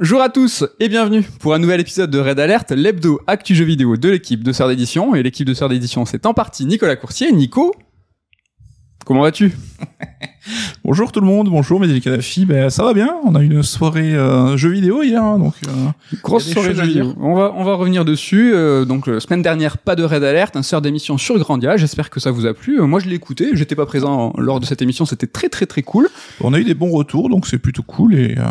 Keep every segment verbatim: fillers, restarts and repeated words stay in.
Bonjour à tous et bienvenue pour un nouvel épisode de Red Alert, l'hebdo actu jeux vidéo de l'équipe de Sœurs d'édition. Et l'équipe de Sœurs d'édition, c'est en partie Nicolas Coursier. Nico, comment vas-tu? Bonjour tout le monde, bonjour Mehdi Kadhafi, ben ça va bien, on a une soirée euh, jeux vidéo hier, hein, donc euh, grosse soirée jeux vidéo. On va on va revenir dessus. Euh, donc euh, semaine dernière, pas de Red Alert, un Sœurs d'émission sur Grandia. J'espère que ça vous a plu. Euh, moi je l'ai écouté, j'étais pas présent lors de cette émission, c'était très très très cool. On a eu des bons retours, donc c'est plutôt cool et euh,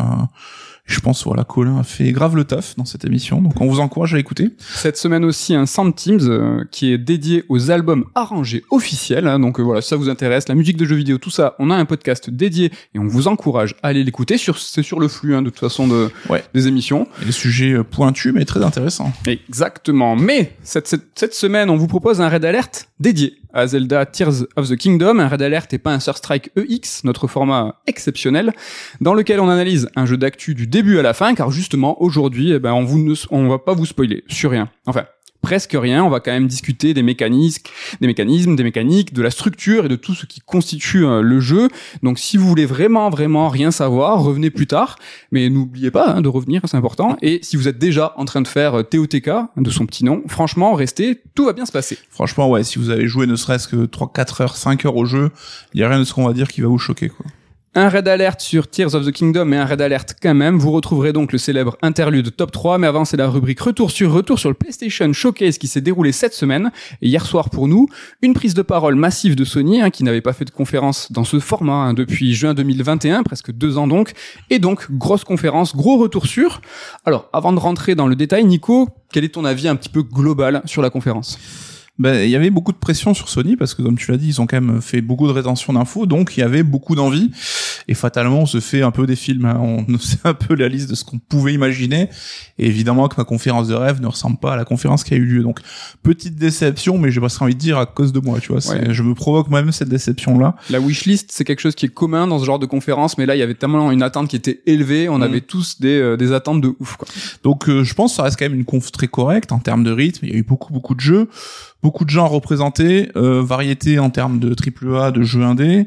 je pense voilà Colin a fait grave le taf dans cette émission, donc on vous encourage à écouter. Cette semaine aussi un Sound Teams euh, qui est dédié aux albums arrangés officiels, hein, donc euh, voilà, si ça vous intéresse, la musique de jeux vidéo, tout ça, on a un podcast dédié et on vous encourage à aller l'écouter. Sur, c'est sur le flux hein, de toute façon de, ouais. des émissions. Et des sujets euh, pointus mais très intéressants. Exactement, mais cette, cette, cette semaine on vous propose un Red Alert dédié à Zelda Tears of the Kingdom, un Red Alert et pas un Surstrike E X, notre format exceptionnel, dans lequel on analyse un jeu d'actu du début à la fin, car justement, aujourd'hui, eh ben, on vous ne, on va pas vous spoiler sur rien. Enfin, presque rien, on va quand même discuter des mécanismes, des mécanismes, des mécaniques, de la structure et de tout ce qui constitue euh, le jeu. Donc si vous voulez vraiment, vraiment rien savoir, revenez plus tard, mais n'oubliez pas hein, de revenir, c'est important. Et si vous êtes déjà en train de faire euh, T O T K, de son petit nom, franchement, restez, tout va bien se passer. Franchement, ouais, si vous avez joué ne serait-ce que trois, quatre heures, cinq heures au jeu, il y a rien de ce qu'on va dire qui va vous choquer, quoi. Un Red Alert sur Tears of the Kingdom et un Red Alert quand même. Vous retrouverez donc le célèbre interlude top trois, mais avant c'est la rubrique retour sur retour sur le PlayStation Showcase qui s'est déroulé cette semaine. Et hier soir pour nous, une prise de parole massive de Sony, hein, qui n'avait pas fait de conférence dans ce format hein, depuis juin deux mille vingt et un, presque deux ans donc. Et donc, grosse conférence, gros retour sur. Alors, avant de rentrer dans le détail, Nico, quel est ton avis un petit peu global sur la conférence ? Ben, il y avait beaucoup de pression sur Sony parce que, comme tu l'as dit, ils ont quand même fait beaucoup de rétention d'infos, donc il y avait beaucoup d'envie. Et fatalement, on se fait un peu des films. Hein. On sait un peu la liste de ce qu'on pouvait imaginer. Et évidemment que ma conférence de rêve ne ressemble pas à la conférence qui a eu lieu. Donc, petite déception, mais j'ai presque envie de dire à cause de moi, tu vois. C'est, ouais. Je me provoque moi-même cette déception-là. La wishlist, c'est quelque chose qui est commun dans ce genre de conférence, mais là, il y avait tellement une attente qui était élevée. On mmh. avait tous des, euh, des attentes de ouf, quoi. Donc, euh, je pense que ça reste quand même une conf très correcte en termes de rythme. Il y a eu beaucoup, beaucoup de jeux. Beaucoup de gens représentés, euh, variété en termes de triple A, de jeux indés.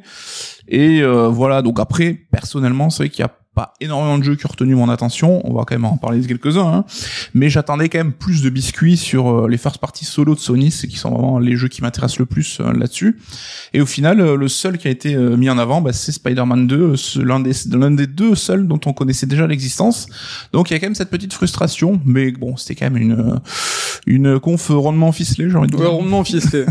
Et euh, voilà, donc après, personnellement, c'est vrai qu'il y a pas énormément de jeux qui ont retenu mon attention, on va quand même en parler de quelques-uns, hein. Mais j'attendais quand même plus de biscuits sur euh, les first party solo de Sony, c'est qui sont vraiment les jeux qui m'intéressent le plus euh, là-dessus. Et au final, euh, le seul qui a été euh, mis en avant, bah, c'est Spider-Man deux, euh, l'un des l'un des deux seuls dont on connaissait déjà l'existence. Donc il y a quand même cette petite frustration, mais bon, c'était quand même une euh, une conf rondement ficelée, j'ai envie de dire. Ouais, rondement ficelée.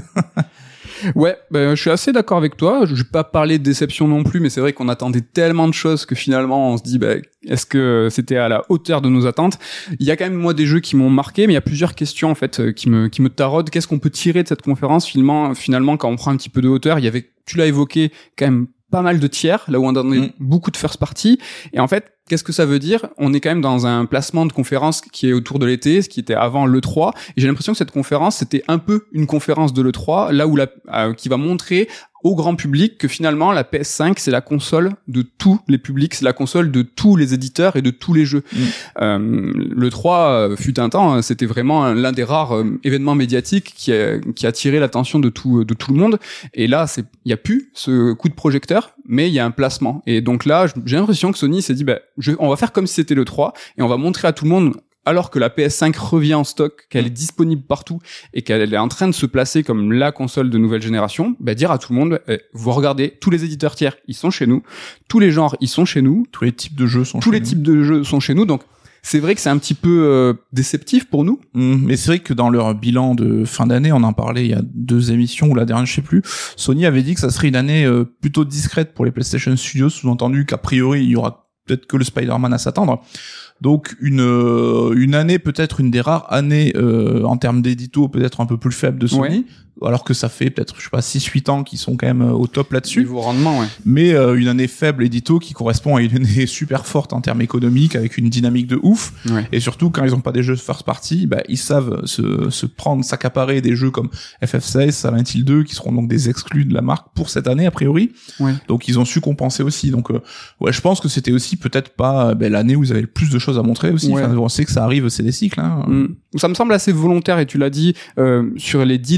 Ouais, ben, je suis assez d'accord avec toi. Je vais pas parler de déception non plus, mais c'est vrai qu'on attendait tellement de choses que finalement on se dit, ben, est-ce que c'était à la hauteur de nos attentes? Il y a quand même moi des jeux qui m'ont marqué, mais il y a plusieurs questions en fait qui me qui me taraudent. Qu'est-ce qu'on peut tirer de cette conférence finalement, finalement quand on prend un petit peu de hauteur? Il y avait, tu l'as évoqué, quand même pas mal de tiers, là où on a donné mmh. beaucoup de first party. Et en fait, qu'est-ce que ça veut dire? On est quand même dans un placement de conférence qui est autour de l'été, ce qui était avant l'E trois. Et j'ai l'impression que cette conférence, c'était un peu une conférence de l'E trois, là où la, euh, qui va montrer au grand public que finalement la P S cinq c'est la console de tous les publics, c'est la console de tous les éditeurs et de tous les jeux. Mmh. Euh, l'E trois euh, fut un temps, c'était vraiment l'un des rares euh, événements médiatiques qui a, qui a attiré l'attention de tout de tout le monde. Et là, c'est il y a plus ce coup de projecteur, mais il y a un placement. Et donc là, j'ai l'impression que Sony s'est dit, bah, je, on va faire comme si c'était l'E trois et on va montrer à tout le monde. Alors que la P S cinq revient en stock, qu'elle est disponible partout et qu'elle est en train de se placer comme la console de nouvelle génération, bah dire à tout le monde, eh, vous regardez, tous les éditeurs tiers, ils sont chez nous, tous les genres, ils sont chez nous, tous les types de jeux sont tous chez les nous. types de jeux sont chez nous, donc c'est vrai que c'est un petit peu euh, déceptif pour nous. Mmh, mais c'est vrai que dans leur bilan de fin d'année, on en parlait il y a deux émissions ou la dernière, je sais plus, Sony avait dit que ça serait une année euh, plutôt discrète pour les PlayStation Studios, sous-entendu qu'a priori il y aura peut-être que le Spider-Man à s'attendre. Donc une euh, une année peut-être une des rares années euh, en termes d'édito peut-être un peu plus faible de Sony, ouais. Alors que ça fait peut-être je sais pas six huit ans qu'ils sont quand même au top là-dessus. Niveau rendement, ouais. Mais euh, une année faible édito qui correspond à une année super forte en termes économiques avec une dynamique de ouf. Ouais. Et surtout quand ils ont pas des jeux first party, bah ils savent se se prendre s'accaparer des jeux comme F F seize, Silent Hill deux qui seront donc des exclus de la marque pour cette année a priori. Ouais. Donc ils ont su compenser aussi. Donc euh, ouais, je pense que c'était aussi peut-être pas bah, l'année où ils avaient le plus de choses à montrer aussi. Ouais. Enfin, on sait que ça arrive, c'est des cycles. Hein. Mmh. Ça me semble assez volontaire et tu l'as dit euh, sur les deals qu'il peut y avoir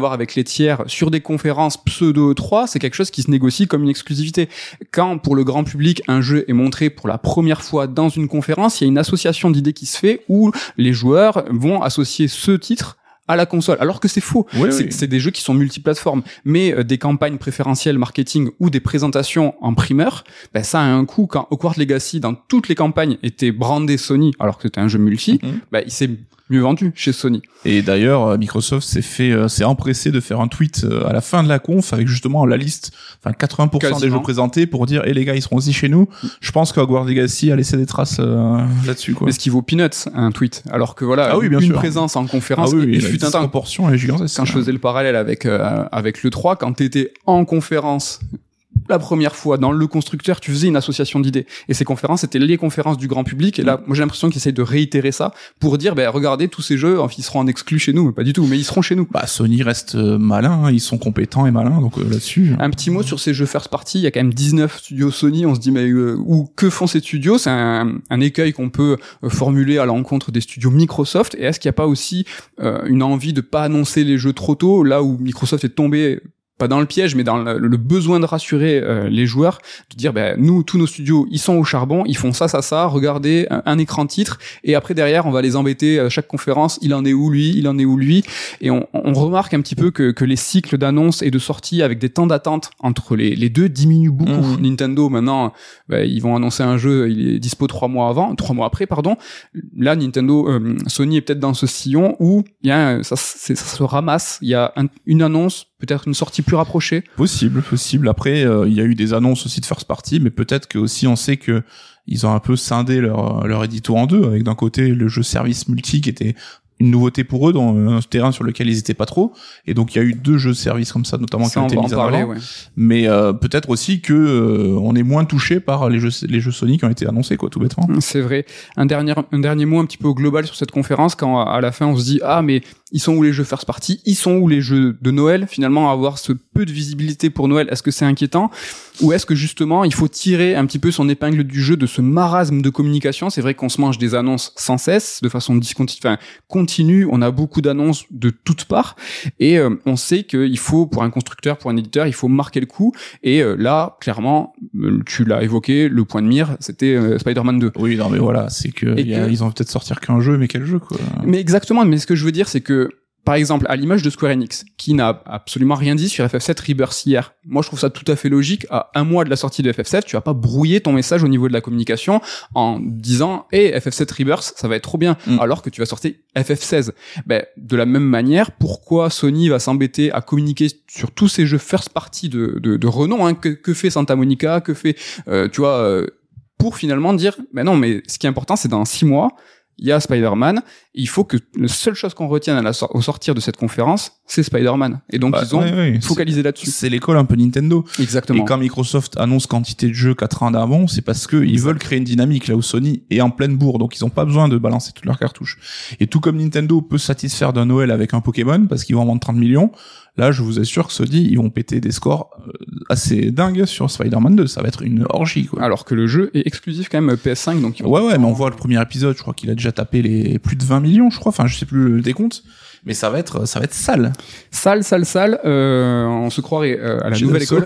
voir avec les tiers sur des conférences pseudo E trois, c'est quelque chose qui se négocie comme une exclusivité. Quand pour le grand public un jeu est montré pour la première fois dans une conférence, il y a une association d'idées qui se fait où les joueurs vont associer ce titre à la console, alors que c'est faux. Oui, c'est, oui. c'est des jeux qui sont multiplateformes, mais euh, des campagnes préférentielles marketing ou des présentations en primeur, ben ça a un coût. Quand Hogwarts Legacy, dans toutes les campagnes, était brandé Sony, alors que c'était un jeu multi, mm-hmm. ben il s'est mieux vendu chez Sony. Et d'ailleurs, Microsoft s'est fait, euh, s'est empressé de faire un tweet euh, à la fin de la conf avec justement la liste, enfin quatre-vingts pour cent Quasiment. Des jeux présentés pour dire, eh les gars, ils seront aussi chez nous. Mm. Je pense que Hogwarts Legacy a laissé des traces euh, là-dessus, quoi. Mais ce qui vaut peanuts, un tweet. Alors que voilà, ah oui, bien une sûr. présence en conférence, ah oui, et, oui, et fut un temps. Proportion est gigantesque. Quand je faisais le parallèle avec euh, avec l'E trois, quand t'étais en conférence la première fois dans le constructeur, tu faisais une association d'idées. Et ces conférences, c'était les conférences du grand public. Et là, moi, j'ai l'impression qu'ils essayent de réitérer ça pour dire, ben, regardez, tous ces jeux, ils seront en exclu chez nous. Mais pas du tout, mais ils seront chez nous. Bah, Sony reste malin, hein, ils sont compétents et malins, donc euh, là-dessus. Un petit mot sur ces jeux first party. Il y a quand même dix-neuf studios Sony. On se dit, mais euh, où, que font ces studios? C'est un, un écueil qu'on peut euh, formuler à l'encontre des studios Microsoft. Et est-ce qu'il n'y a pas aussi euh, une envie de pas annoncer les jeux trop tôt, là où Microsoft est tombé pas dans le piège, mais dans le, le besoin de rassurer euh, les joueurs, de dire, ben nous, tous nos studios, ils sont au charbon, ils font ça, ça, ça, regardez un, un écran titre, et après derrière, on va les embêter à chaque conférence, il en est où lui, il en est où lui, et on, on remarque un petit peu que, que les cycles d'annonces et de sorties avec des temps d'attente entre les, les deux diminuent beaucoup. Mmh. Nintendo, maintenant, ben, ils vont annoncer un jeu, il est dispo trois mois avant, trois mois après, pardon. Là, Nintendo, euh, Sony est peut-être dans ce sillon où il y a, ça, ça se ramasse, il y a un, une annonce, peut-être une sortie plus rapprochée. Possible, possible. Après, euh, il y a eu des annonces aussi de first party, mais peut-être que aussi on sait que ils ont un peu scindé leur leur édito en deux, avec d'un côté le jeu service multi qui était une nouveauté pour eux dans un terrain sur lequel ils étaient pas trop, et donc il y a eu deux jeux de service comme ça notamment ça, qui ont été mis en avant. Ouais. Mais euh, peut-être aussi que euh, on est moins touché par les jeux les jeux Sony qui ont été annoncés, quoi, tout bêtement. C'est vrai. Un dernier un dernier mot un petit peu au global sur cette conférence, quand à la fin on se dit ah mais ils sont où les jeux first party, ils sont où les jeux de Noël, finalement avoir ce peu de visibilité pour Noël, est-ce que c'est inquiétant ou est-ce que justement il faut tirer un petit peu son épingle du jeu de ce marasme de communication? C'est vrai qu'on se mange des annonces sans cesse, de façon discontinue, enfin continue, on a beaucoup d'annonces de toutes parts et euh, on sait qu'il faut, pour un constructeur, pour un éditeur, il faut marquer le coup et euh, là, clairement, tu l'as évoqué, le point de mire, c'était euh, Spider-Man deux. Oui, non mais voilà, c'est que, y a, que... ils ont peut-être sortir qu'un jeu, mais quel jeu, quoi. Mais exactement, mais ce que je veux dire, c'est que par exemple, à l'image de Square Enix, qui n'a absolument rien dit sur F F sept Rebirth hier. Moi, je trouve ça tout à fait logique. À un mois de la sortie de F F sept, tu vas pas brouiller ton message au niveau de la communication en disant « Hey, F F sept Rebirth, ça va être trop bien. Mm. » alors que tu vas sortir F F seize. Ben, de la même manière, pourquoi Sony va s'embêter à communiquer sur tous ces jeux first party de, de, de renom, hein, que, que fait Santa Monica, que fait, euh, tu vois, euh, pour finalement dire « Ben non, mais ce qui est important, c'est dans six mois, il y a Spider-Man, il faut que la seule chose qu'on retienne à la so- au sortir de cette conférence, c'est Spider-Man. Et donc, bah, ils ont oui, oui. focalisé c'est, là-dessus. C'est l'école un peu Nintendo. Exactement. Et quand Microsoft annonce quantité de jeux quatre ans d'avant, c'est parce que ils veulent créer une dynamique, là où Sony est en pleine bourre, donc ils ont pas besoin de balancer toutes leurs cartouches. Et tout comme Nintendo peut se satisfaire d'un Noël avec un Pokémon, parce qu'ils vont en vendre trente millions, là, je vous assure que Sony, ils vont péter des scores assez dingues sur Spider-Man deux. Ça va être une orgie, quoi. Alors que le jeu est exclusif quand même P S cinq, donc... Ouais, ouais, mais on voit le premier épisode, je crois qu'il a déjà tapé les plus de vingt millions, je crois. Enfin, je sais plus le décompte. Mais ça va être, ça va être sale. Sale, sale, sale. Euh, on se croirait euh, à la Chez nouvelle école.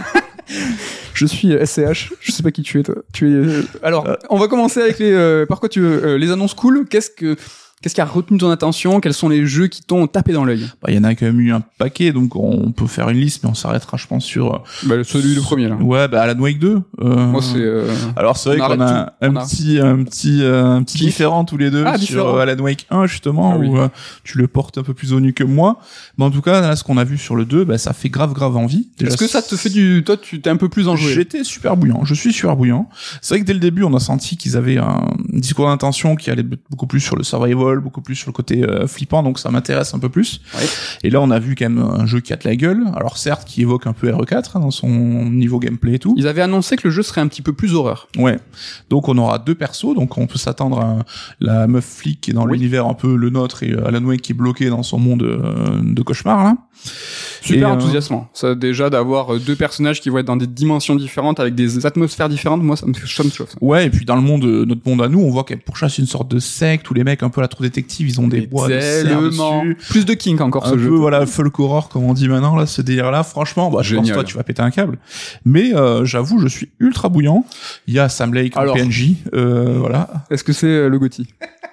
Je suis S C H. Je sais pas qui tu es, toi. Tu es. Euh... Alors, euh... on va commencer avec les. Euh, par quoi tu veux euh, les annonces cool. Qu'est-ce que Qu'est-ce qui a retenu ton attention? Quels sont les jeux qui t'ont tapé dans l'œil? Bah, il y en a quand même eu un paquet, donc on peut faire une liste, mais on s'arrêtera, je pense, sur... Bah, celui le premier, là. Ouais, bah, Alan Wake deux. Euh... Moi, c'est... Euh... Alors, c'est vrai qu'on a tout. un, a... petit, un petit, euh, un petit qui... différent tous les deux ah, sur différent. Alan Wake un, justement, ah, où oui. euh, tu le portes un peu plus au nu que moi. Mais en tout cas, là, ce qu'on a vu sur le deux, bah, ça fait grave, grave envie. Déjà, est-ce que ça te fait du... Toi, tu t'es un peu plus enjoué? J'étais super bouillant. Je suis super bouillant. C'est vrai que dès le début, on a senti qu'ils avaient un discours d'intention qui allait beaucoup plus sur le survival, beaucoup plus sur le côté Euh, flippant, donc ça m'intéresse un peu plus. Ouais. Et là, on a vu quand même un jeu qui a de la gueule. Alors certes, qui évoque un peu R E quatre hein, dans son niveau gameplay et tout. Ils avaient annoncé que le jeu serait un petit peu plus horreur. Ouais. Donc on aura deux persos, donc on peut s'attendre à la meuf flic qui est dans oui. l'univers un peu le nôtre et Alan Wake qui est bloqué dans son monde euh, de cauchemar là. Super Et, euh, enthousiasmant. Ça, déjà, d'avoir deux personnages qui vont être dans des dimensions différentes, avec des atmosphères différentes, moi, ça me, ça me chauffe. Ouais, et puis dans le monde, notre monde à nous, on voit qu'il y a pour chasse une sorte de secte où les mecs un peu la trop détective, ils ont des bois de cerf dessus. Plus de kink encore Un ce peu, jeu. voilà, folk horror comme on dit maintenant là, ce délire-là. Franchement, bah, je pense Génial. toi tu vas péter un câble. Mais euh, j'avoue, je suis ultra bouillant. Il y a Sam Lake en Alors. P N J, euh, voilà. Est-ce que c'est euh, le Gotti?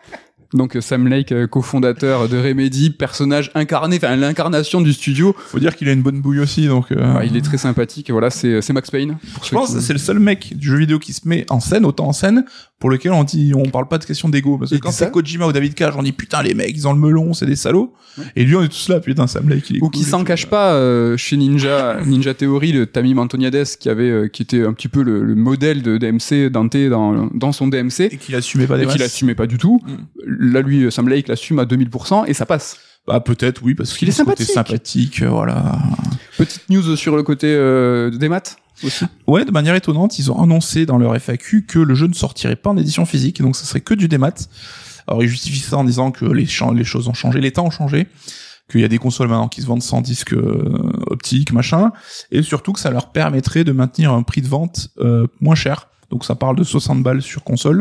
Donc euh, Sam Lake, euh, cofondateur de Remedy, personnage incarné, enfin l'incarnation du studio. Faut dire qu'il a une bonne bouille aussi, donc. Euh... Ouais, il est très sympathique. Voilà, c'est c'est Max Payne. Pour Je ceux pense qui- que c'est le seul mec du jeu vidéo qui se met en scène, autant en scène, pour lequel on dit, on parle pas de question d'ego. Parce que quand Exact. c'est Kojima ou David Cage, on dit putain les mecs, ils ont le melon, c'est des salauds. Ouais. Et lui, on est tous là, putain, Sam Lake, il est Ou cool qui et s'en tout. cache pas euh, chez Ninja Ninja Theory, le Tamim Antoniades qui avait euh, qui était un petit peu le, le modèle de D M C Dante dans dans son D M C Et qu'il assumait pas des et qu'il masses. assumait pas du tout. Mm. Là lui Sam Lake l'assume à deux mille pour cent et ça passe. Bah peut-être oui, parce qu'il qu'il est est sympathique. sympathique. sympathique, euh, voilà. Petite news sur le côté euh, des maths aussi. Ouais, de manière étonnante, ils ont annoncé dans leur F A Q que le jeu ne sortirait pas en édition physique, donc ça serait que du démat. Alors ils justifient ça en disant que les, ch- les choses ont changé, les temps ont changé, qu'il y a des consoles maintenant qui se vendent sans disque euh, optique, machin, et surtout que ça leur permettrait de maintenir un prix de vente euh, moins cher. Donc ça parle de soixante balles sur console.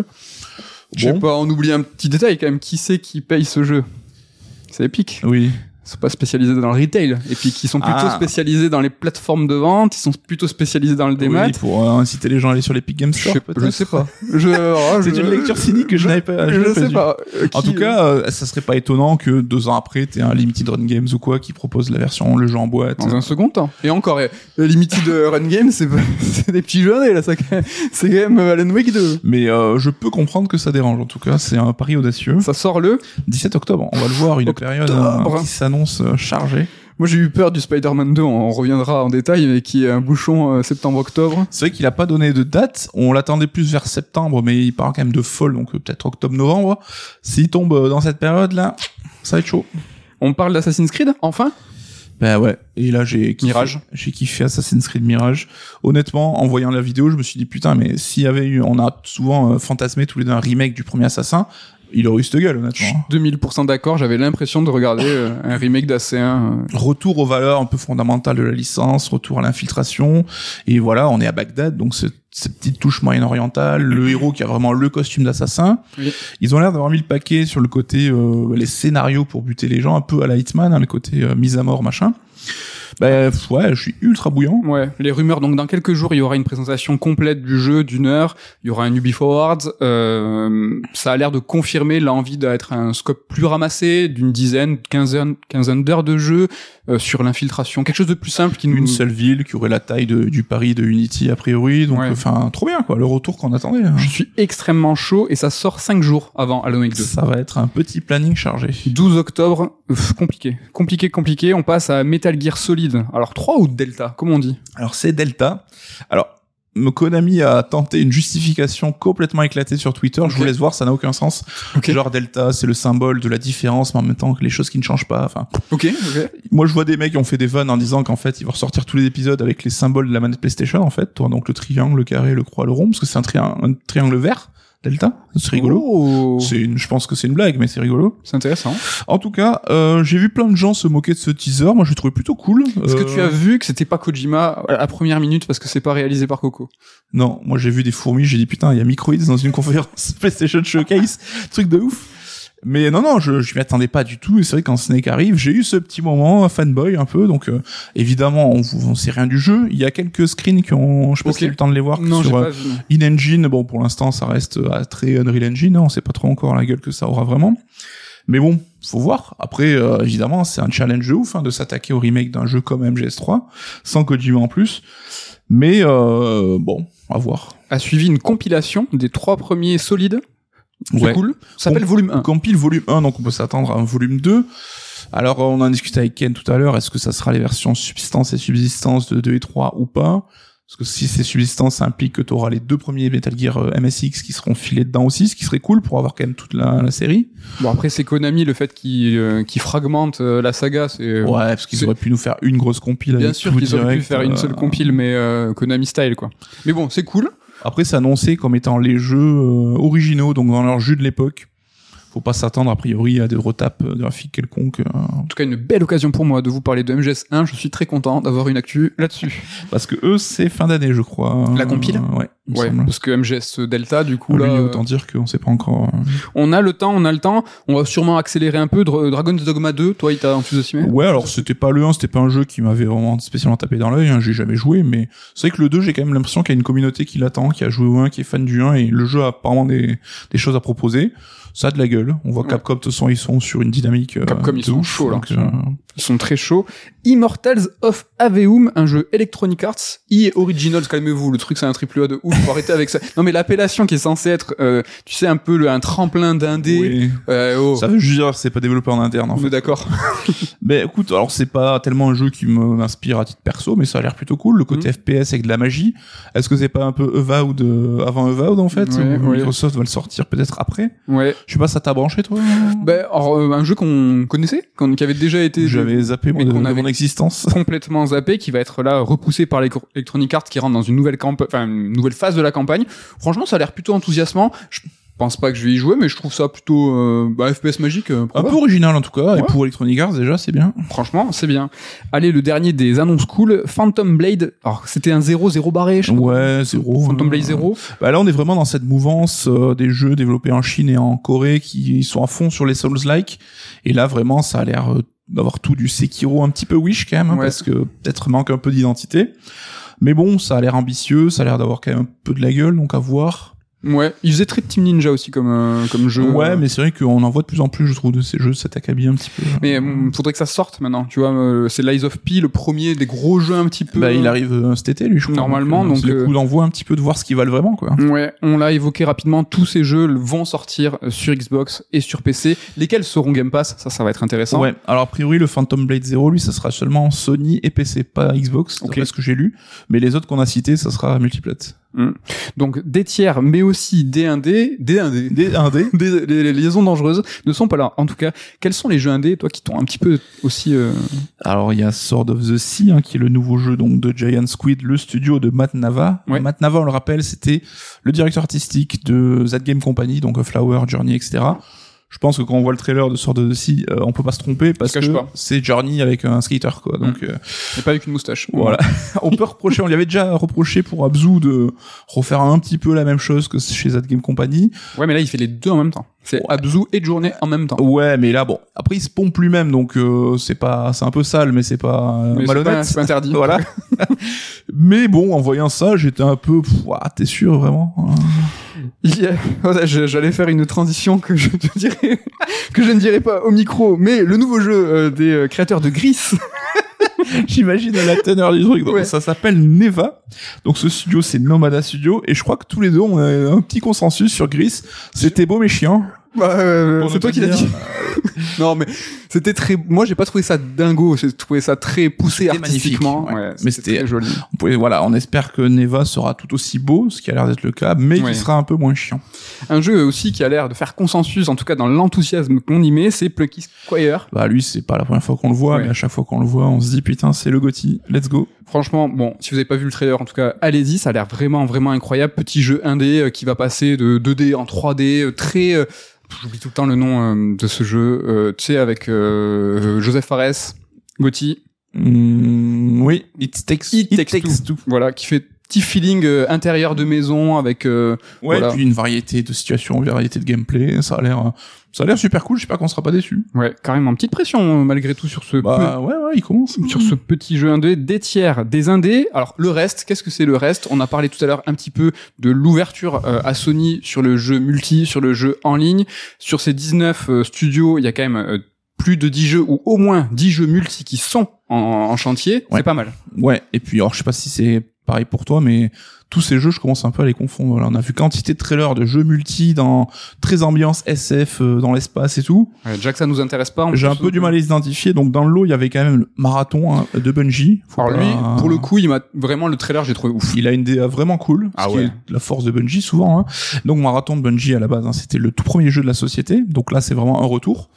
Je sais Bon. pas, on oublie un petit détail quand même. Qui c'est qui paye ce jeu? C'est Epic. Oui. Ils sont pas spécialisés dans le retail. Et puis qui sont plutôt Ah. spécialisés dans les plateformes de vente. Ils sont plutôt spécialisés dans le démat. Oui, pour euh, inciter les gens à aller sur l'Epic Games je, Store, sais, peut-être. je sais pas. Je, oh, C'est je- une lecture cynique que je n'avais pas. Je, n'avais sais dû. pas. Euh, En qui- tout cas, euh, ça serait pas étonnant que deux ans après, t'aies un Limited Run Games ou quoi qui propose la version, le jeu en boîte. dans un second temps. Et encore, euh, Limited Run Game, c'est pas- c'est des petits jeux là. Ça, c'est quand même euh, Alan Wake deux. Mais euh, je peux comprendre que ça dérange. En tout cas, c'est un pari audacieux. Ça sort le. dix-sept octobre, on va le voir, une Octobre. période euh, qui s'annonce euh, chargée. Moi, j'ai eu peur du Spider-Man deux. On reviendra en détail, mais qui est un bouchon euh, septembre-octobre. C'est vrai qu'il a pas donné de date. On l'attendait plus vers septembre, mais il parle quand même de fall, donc euh, peut-être octobre-novembre. S'il tombe euh, dans cette période-là, ça va être chaud. On parle d'Assassin's Creed, enfin. Ben ouais. Et là, j'ai kiffé, Mirage. j'ai kiffé Assassin's Creed Mirage. Honnêtement, en voyant la vidéo, je me suis dit putain, mais s'il y avait eu, on a souvent euh, fantasmé tous les deux un remake du premier Assassin, il aurait eu cette gueule, Je suis honnêtement. deux mille pour cent d'accord. J'avais l'impression de regarder euh, un remake d'A C un. euh. Retour aux valeurs un peu fondamentales de la licence, retour à l'infiltration, et voilà, on est à Bagdad, donc ce- cette petite touche moyen-orientale, le héros qui a vraiment le costume d'assassin. Oui. Ils ont l'air d'avoir mis le paquet sur le côté euh, les scénarios pour buter les gens, un peu à la Hitman, hein, le côté euh, mise à mort, machin. Ben pff, ouais, je suis ultra bouillant. Ouais, les rumeurs. Donc dans quelques jours, il y aura une présentation complète du jeu d'une heure. Il y aura un Ubi Forward. Euh, ça a l'air de confirmer l'envie d'être un scope plus ramassé, d'une dizaine, quinzaine, quinzaine d'heures de jeu euh, sur l'infiltration. Quelque chose de plus simple qui nous. Une seule ville qui aurait la taille de, du Paris de Unity a priori, donc Ouais. enfin trop bien quoi, le retour qu'on attendait. Hein. Je suis extrêmement chaud et ça sort cinq jours avant Alan Wake deux. Ça va être un petit planning chargé. douze octobre, pff, compliqué. Compliqué, compliqué. On passe à Metal Gear Solid. Alors trois ou Delta, comme on dit. Alors c'est Delta. Alors Konami a tenté une justification complètement éclatée sur Twitter. Ok. Je vous laisse voir, ça n'a aucun sens. Ok. Genre Delta, c'est le symbole de la différence, mais en même temps que les choses qui ne changent pas. Enfin, Ok, ok. moi je vois des mecs qui ont fait des vannes en disant qu'en fait ils vont ressortir tous les épisodes avec les symboles de la manette PlayStation en fait, donc le triangle, le carré, le croix, le rond, parce que c'est un, triangle, un triangle vert. Delta, c'est rigolo. Oh, C'est une, je pense que c'est une blague, mais c'est rigolo. c'est intéressant. En tout cas, euh, j'ai vu plein de gens se moquer de ce teaser. Moi, je l'ai trouvé plutôt cool. Est-ce que Euh, tu as vu que c'était pas Kojima à la première minute parce que c'est pas réalisé par Coco? Non, moi j'ai vu des fourmis. J'ai dit putain, il y a Microids dans une conférence PlayStation Showcase, truc de ouf. Mais non, non, je, je m'y attendais pas du tout. Et c'est vrai que quand Snake arrive, j'ai eu ce petit moment fanboy un peu. Donc euh, évidemment, on, on sait rien du jeu. Il y a quelques screens qui ont, je sais pas Ok. si t'as eu le temps de les voir Non, j'ai sur euh, pas vu. in-engine. Bon, pour l'instant, ça reste à très Unreal Engine. Hein, on sait pas trop encore la gueule que ça aura vraiment. Mais bon, faut voir. Après, euh, évidemment, c'est un challenge de ouf hein, de s'attaquer au remake d'un jeu comme M G S trois, sans Kojima en plus. Mais euh, bon, à voir. A suivi une compilation des trois premiers solides. C'est Ouais. cool. Ça s'appelle Com- Volume un. Compile volume un, donc on peut s'attendre à un volume deux. Alors, on en discutait avec Ken tout à l'heure. Est-ce que ça sera les versions substance et subsistance de deux et trois ou pas? Parce que si c'est subsistance, ça implique que tu auras les deux premiers Metal Gear euh, M S X qui seront filés dedans aussi, ce qui serait cool pour avoir quand même toute la, la série. Bon, après, c'est Konami, le fait qu'ils euh, qu'ils fragmentent euh, la saga, c'est... Ouais, parce qu'ils c'est- auraient pu nous faire une grosse compile. Bien avec sûr tout qu'ils auraient pu direct, faire une euh, seule compile, mais euh, Konami style, quoi. Mais bon, c'est cool. Après, c'est annoncé comme étant les jeux euh, originaux, donc dans leur jus de l'époque. faut pas s'attendre a priori à des retapes graphiques quelconques. En tout cas, une belle occasion pour moi de vous parler de M G S un. Je suis très content d'avoir une actu là-dessus. Parce que eux, c'est fin d'année, je crois. La compile euh, Ouais. Ouais, semble. parce que M G S Delta, du coup, Lui, là... autant dire qu'on sait pas encore. On a le temps, on a le temps. On va sûrement accélérer un peu. Dra- Dragon's Dogma deux, toi, il t'a enthousiasmé ? Ouais, alors c'était pas le un, c'était pas un jeu qui m'avait vraiment spécialement tapé dans l'œil, hein, j'ai jamais joué, mais c'est vrai que le deux, j'ai quand même l'impression qu'il y a une communauté qui l'attend, qui a joué au un, qui est fan du un, et le jeu a apparemment des, des choses à proposer. Ça a de la gueule. On voit Ouais. Capcom, de toute façon, ils sont sur une dynamique. Euh, Capcom, ils de sont ouf, chauds, là. donc, euh, Ils sont très chauds. Immortals of Aveum, un jeu Electronic Arts. E A Originals, calmez-vous, le truc c'est un triple A de ouf, faut arrêter avec ça. Non mais l'appellation qui est censée être, euh, tu sais, un peu le, un tremplin d'indé. oui. Euh, oh. Ça veut juste dire que c'est pas développé en interne, en On fait. est d'accord. Mais écoute, alors c'est pas tellement un jeu qui me- m'inspire à titre perso, mais ça a l'air plutôt cool. Le côté Mhm. F P S avec de la magie. Est-ce que c'est pas un peu Avowed euh, avant Avowed en fait Ouais, ou ouais. Microsoft va le sortir peut-être après. Ouais. Je sais pas, ça t'a branché toi Ben, alors, euh, un jeu qu'on connaissait, qu'on, qui avait déjà été J'avais zappé moi, mais de, qu'on de avait mon existence. complètement zappé, qui va être là repoussé par les Electronic Arts, qui rentre dans une nouvelle camp- enfin une nouvelle phase de la campagne. Franchement, ça a l'air plutôt enthousiasmant. Je pense pas que je vais y jouer, mais je trouve ça plutôt euh, bah, F P S magique. Euh, Un probable. peu original en tout cas, Ouais. et pour Electronic Arts déjà c'est bien. Franchement, c'est bien. Allez, le dernier des annonces cool, Phantom Blade. Alors, c'était un zéro zéro barré, je crois. Ouais, zéro. Phantom euh, Blade zéro. Bah là on est vraiment dans cette mouvance euh, des jeux développés en Chine et en Corée qui sont à fond sur les Souls-like. Et là vraiment ça a l'air euh, d'avoir tout du Sekiro, un petit peu Wish quand même, hein, Ouais. parce que peut-être manque un peu d'identité. Mais bon, ça a l'air ambitieux, ça a l'air d'avoir quand même un peu de la gueule, donc à voir. Ouais, il faisait très Team Ninja aussi comme euh, comme jeu. Ouais, mais c'est vrai qu'on en voit de plus en plus, je trouve, de ces jeux, cet acabit un petit peu. Mais euh, faudrait que ça sorte maintenant. Tu vois, euh, c'est Lies of P, le premier des gros jeux un petit peu. Bah, il arrive euh, cet été, lui, je crois. Normalement, euh, donc, c'est le euh, coup d'envoi un petit peu de voir ce qu'ils valent vraiment, quoi. Ouais, on l'a évoqué rapidement. Tous ces jeux vont sortir euh, sur Xbox et sur P C. Lesquels seront Game Pass ? Ça, ça va être intéressant. Ouais. Alors, a priori, le Phantom Blade zéro, lui, ça sera seulement Sony et P C, pas Xbox, Ok. d'après ce que j'ai lu. Mais les autres qu'on a cités, ça sera multiplate. Mm. Donc des tiers, mais aussi des indés, des indés, Des indés. des les, les liaisons dangereuses ne sont pas là. En tout cas, quels sont les jeux indés, toi, qui t'ont un petit peu aussi euh... Alors, il y a Sword of the Sea, hein, qui est le nouveau jeu, donc, de Giant Squid, le studio de Matt Nava. Ouais. Matt Nava, on le rappelle, c'était le directeur artistique de Z Game Company, donc Flower, Journey, et cetera. Je pense que quand on voit le trailer de Sword of the Sea, euh, on peut pas se tromper parce Se cache que pas. c'est Journey avec un skater, quoi. Donc, euh, et pas avec une moustache. voilà. On peut reprocher, on lui avait déjà reproché pour Abzu de refaire un petit peu la même chose que chez Z Game Company. Ouais, mais là, il fait les deux en même temps. C'est Ouais. Abzu et Journée en même temps. Ouais, mais là, bon. Après, il se pompe lui-même, donc, euh, c'est pas, c'est un peu sale, mais c'est pas euh, Mais c'est malhonnête. pas, c'est pas interdit. Voilà. Mais bon, en voyant ça, j'étais un peu, pff, ouah, t'es sûr, vraiment? Il y a- voilà, je- J'allais faire une transition que je te dirais, que je ne dirais pas au micro, mais le nouveau jeu euh, des euh, créateurs de Gris. J'imagine la teneur du truc. Donc, Ouais. ça s'appelle Neva. Donc, ce studio, c'est Nomada Studio. Et je crois que tous les deux, on a un petit consensus sur Gris. C'était beau, mais chiant. Bah, euh, Pour c'est ne toi pas qui l'as dire. dit. Non, mais c'était très. Moi, j'ai pas trouvé ça dingo. J'ai trouvé ça très poussé C'était artistiquement. magnifique, ouais. Ouais, Mais c'était c'était- très joli. On pouvait, voilà, on espère que Neva sera tout aussi beau, ce qui a l'air d'être le cas, mais Ouais. qui sera un peu moins chiant. Un jeu aussi qui a l'air de faire consensus, en tout cas dans l'enthousiasme qu'on y met, c'est Plucky Squire. Bah, lui, c'est pas la première fois qu'on le voit, Ouais. mais à chaque fois qu'on le voit, on se dit, putain, c'est le Gotti. Let's go. Franchement, bon, si vous avez pas vu le trailer, en tout cas, allez-y, ça a l'air vraiment, vraiment incroyable. Petit jeu indé euh, qui va passer de deux D en trois D, euh, très... euh, J'oublie tout le temps le nom euh, de ce jeu, euh, tu sais, avec euh, Joseph Fares, Gotti, Mm, oui, It Takes, It Takes Two. voilà, qui fait petit feeling euh, intérieur de maison avec... euh, Ouais, voilà. puis une variété de situations, une variété de gameplay. Ça a l'air, euh, ça a l'air super cool. J'espère qu'on sera pas déçus. Ouais, carrément, petite pression euh, malgré tout sur ce... Bah, ouais, ouais, il commence. peu- sur ce petit jeu indé, des tiers, des indés. Alors le reste, qu'est-ce que c'est le reste ? On a parlé tout à l'heure un petit peu de l'ouverture euh, à Sony sur le jeu multi, sur le jeu en ligne. Sur ces dix-neuf euh, studios, il y a quand même euh, plus de dix jeux ou au moins dix jeux multi qui sont en, en chantier. Ouais. C'est pas mal. Ouais, et puis alors je sais pas si c'est pareil pour toi, mais tous ces jeux, je commence un peu à les confondre. Voilà, on a vu quantité de trailers de jeux multi dans très ambiance S F euh, dans l'espace et tout. Ouais, déjà que ça nous intéresse pas. on J'ai peut un se- peu du mal à les identifier. Donc dans le lot, il y avait quand même le marathon hein, de Bungie. Faut Alors pas- lui, pour le coup, il m'a vraiment le trailer, j'ai trouvé ouf. il a une D A vraiment cool, Ah ce qui ouais. est la force de Bungie souvent. Hein. Donc marathon de Bungie à la base, hein, c'était le tout premier jeu de la société. Donc là, c'est vraiment un retour.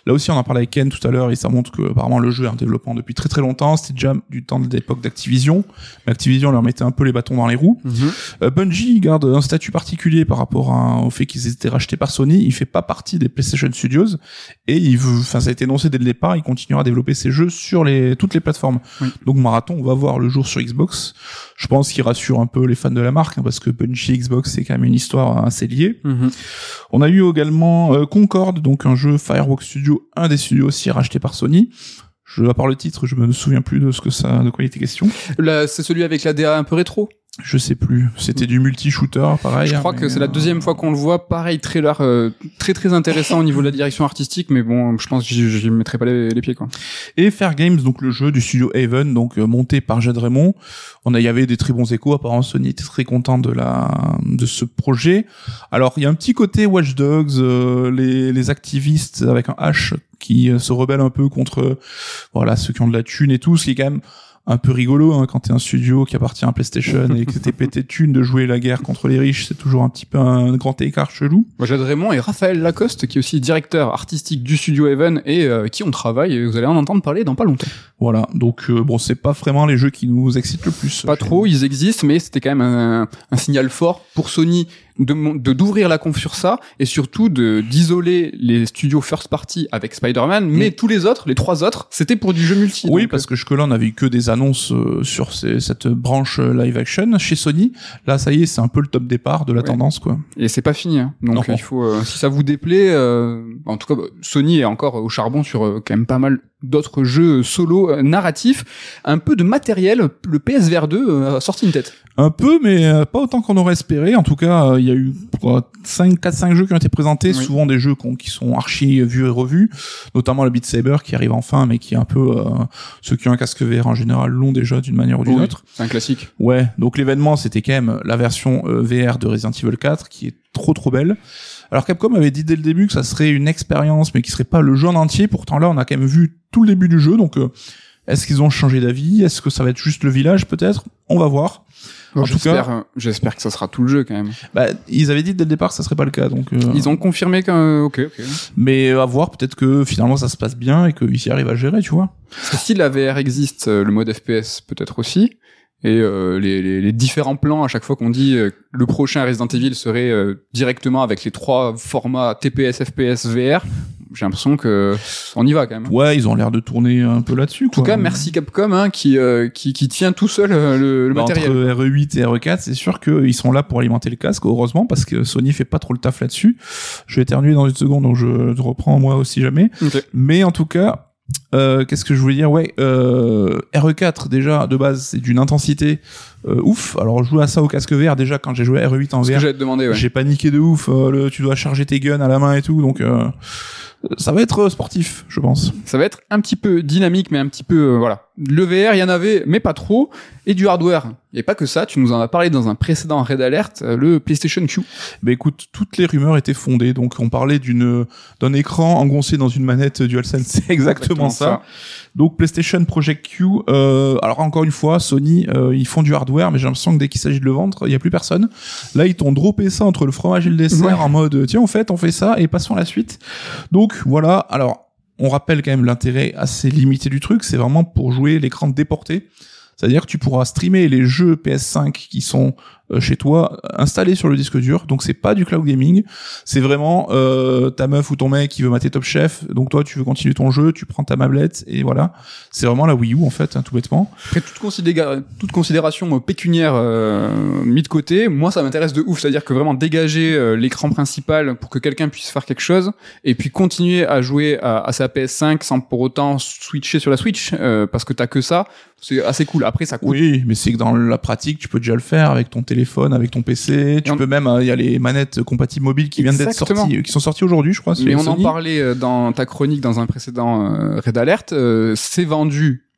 Là aussi, on en parlait avec Ken tout à l'heure, et ça montre que apparemment le jeu est en développement depuis très très longtemps. C'était déjà du temps de l'époque d'Activision, mais Activision leur mettait un peu les bâtons dans les roues. Mm-hmm. Euh, Bungie garde un statut particulier par rapport à, au fait qu'ils étaient rachetés par Sony. Il fait pas partie des PlayStation Studios, et il veut, enfin ça a été énoncé dès le départ, il continuera à développer ses jeux sur les toutes les plateformes. Oui. Donc Marathon, on va voir le jour sur Xbox. Je pense qu'il rassure un peu les fans de la marque, hein, parce que Bungie et Xbox, c'est quand même une histoire assez liée. Mm-hmm. On a eu également euh, Concorde, donc un jeu Firewalk Studio, un des studios aussi racheté par Sony. Je, à part le titre, je me souviens plus de ce que ça, de quoi il était question. Là, c'est celui avec la D A un peu rétro. Je sais plus. C'était du multi-shooter, pareil. Je crois hein, que c'est euh... la deuxième fois qu'on le voit. Pareil, trailer euh, très très intéressant au niveau de la direction artistique, mais bon, je pense que j'y, j'y mettrai pas les, les pieds, quoi. Et Fair Games, donc le jeu du studio Haven, donc euh, monté par Jade Raymond. On a, il y avait des très bons échos. Apparemment, Sony était très content de la de ce projet. Alors, il y a un petit côté Watch Dogs, euh, les les activistes avec un H qui euh, se rebellent un peu contre, euh, voilà, ceux qui ont de la thune et tout, ce qui est quand même un peu rigolo, hein, quand t'es un studio qui appartient à PlayStation et que t'es pété de thunes de jouer la guerre contre les riches, c'est toujours un petit peu un grand écart chelou. Moi, Jade Raymond et Raphaël Lacoste, qui est aussi directeur artistique du studio Haven et euh, qui on travaille, et vous allez en entendre parler dans pas longtemps. Voilà, donc euh, bon, c'est pas vraiment les jeux qui nous excitent le plus. Pas trop, ils existent, mais c'était quand même un, un signal fort pour Sony de, de d'ouvrir la conf sur ça, et surtout de d'isoler les studios first party avec Spider-Man, mais mmh. tous les autres, les trois autres, c'était pour du jeu multi. Oui, donc, parce que jusque-là, on avait eu que des annonces euh, sur ces, cette branche live action chez Sony. Là, ça y est, c'est un peu le top départ de la ouais. tendance, quoi. Et c'est pas fini, hein. Donc non. il faut, euh, si ça vous déplaît, euh, en tout cas, Sony est encore au charbon sur euh, quand même pas mal d'autres jeux solo euh, narratifs, un peu de matériel. Le P S V R deux euh, a sorti une tête. Un peu, mais euh, pas autant qu'on aurait espéré. En tout cas, il euh, y a eu cinq, quatre, cinq jeux qui ont été présentés, oui. souvent des jeux qui sont archi vus et revus, notamment le Beat Saber qui arrive enfin, mais qui est un peu euh, ceux qui ont un casque V R en général l'ont déjà d'une manière ou d'une oui, autre. C'est un classique. Ouais. Donc l'événement, c'était quand même la version euh, V R de Resident Evil quatre, qui est trop trop belle. Alors Capcom avait dit dès le début que ça serait une expérience, mais qui serait pas le jeu en entier. Pourtant là, on a quand même vu tout le début du jeu. Donc, euh, est-ce qu'ils ont changé d'avis? Est-ce que ça va être juste le village, peut-être? On va voir. Bon, en j'espère, tout cas, j'espère que ça sera tout le jeu quand même. Bah, ils avaient dit dès le départ que ça serait pas le cas, donc. Euh... Ils ont confirmé qu'un, ok, ok. Mais à voir, peut-être que finalement ça se passe bien et qu'ils y arrivent à gérer, tu vois. Parce que si la V R existe, le mode F P S peut-être aussi. Et euh, les, les, les différents plans, à chaque fois qu'on dit euh, le prochain Resident Evil serait euh, directement avec les trois formats T P S, F P S, V R, j'ai l'impression que on y va quand même. Ouais, ils ont l'air de tourner un peu là-dessus. En tout cas, merci Capcom hein, qui, euh, qui qui tient tout seul euh, le, le bah, matériel. Entre R E huit et R E quatre, c'est sûr qu'ils sont là pour alimenter le casque, heureusement, parce que Sony fait pas trop le taf là-dessus. Je vais éternuer dans une seconde, donc je, je reprends moi aussi jamais. Okay. Mais en tout cas... Euh, qu'est-ce que je voulais dire? Ouais, euh, R E quatre déjà de base c'est d'une intensité euh, ouf. Alors je joue à ça au casque V R déjà quand j'ai joué à R E huit en V R. Ce que j'allais te demander, ouais. J'ai paniqué de ouf. Euh, le, tu dois charger tes guns à la main et tout, donc euh, ça va être sportif, je pense. Ça va être un petit peu dynamique, mais un petit peu euh, voilà. Le V R, il y en avait, mais pas trop, et du hardware. Et pas que ça, tu nous en as parlé dans un précédent Red Alert, le PlayStation Q. Bah écoute, toutes les rumeurs étaient fondées, donc on parlait d'une d'un écran engoncé dans une manette DualSense, c'est exactement, exactement ça. ça. Donc PlayStation Project Q, euh, alors encore une fois, Sony, euh, ils font du hardware, mais j'ai l'impression que dès qu'il s'agit de le vendre, il y a plus personne. Là, ils t'ont droppé ça entre le fromage et le dessert ouais. en mode, tiens, en fait, on fait ça et passons à la suite. Donc voilà, alors... On rappelle quand même l'intérêt assez limité du truc, c'est vraiment pour jouer l'écran déporté. C'est-à-dire que tu pourras streamer les jeux P S cinq qui sont euh, chez toi installés sur le disque dur. Donc c'est pas du cloud gaming, c'est vraiment euh, ta meuf ou ton mec qui veut mater Top Chef. Donc toi tu veux continuer ton jeu, tu prends ta tablette et voilà. C'est vraiment la Wii U en fait, hein, tout bêtement. Après toute, considéra- toute considération pécuniaire euh, mis de côté, moi ça m'intéresse de ouf. C'est-à-dire que vraiment dégager euh, l'écran principal pour que quelqu'un puisse faire quelque chose et puis continuer à jouer à, à sa P S cinq sans pour autant switcher sur la Switch euh, parce que t'as que ça. C'est assez cool. Après, ça coûte. Oui, mais c'est que dans la pratique, tu peux déjà le faire avec ton téléphone, avec ton P C. Tu on... peux même, il y a les manettes compatibles mobiles qui viennent Exactement. d'être sorties, qui sont sorties aujourd'hui, je crois. Mais on Sony. en parlait dans ta chronique dans un précédent euh, Red Alert. Euh, c'est vendu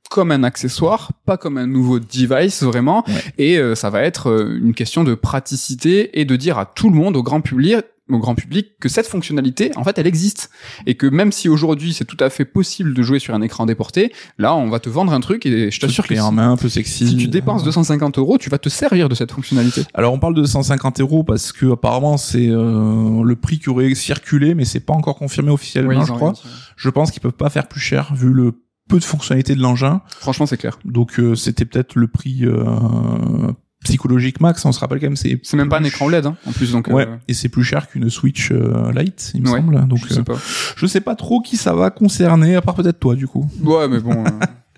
comme un accessoire, pas comme un nouveau device vraiment, Ouais. et euh, ça va être euh, une question de praticité et de dire à tout le monde, au grand public, au grand public, que cette fonctionnalité, en fait, elle existe, et que même si aujourd'hui c'est tout à fait possible de jouer sur un écran déporté, là, on va te vendre un truc et je t'assure que clé en si, main, un peu sexy. si tu dépenses deux cent cinquante euros, tu vas te servir de cette fonctionnalité. Alors on parle de cent cinquante euros parce que apparemment c'est euh, le prix qui aurait circulé, mais c'est pas encore confirmé officiellement, Oui, ils je ont crois. rien dit. Je pense qu'ils peuvent pas faire plus cher vu le peu de fonctionnalités de l'engin. Franchement, c'est clair. Donc euh, c'était peut-être le prix euh, psychologique max. On se rappelle quand même, c'est C'est même pas un écran O L E D, hein, en plus, donc. Ouais, euh, et c'est plus cher qu'une Switch euh, Lite, il me ouais, semble. Donc je sais euh, pas. je sais pas trop qui ça va concerner, à part peut-être toi du coup. Ouais, mais bon. euh,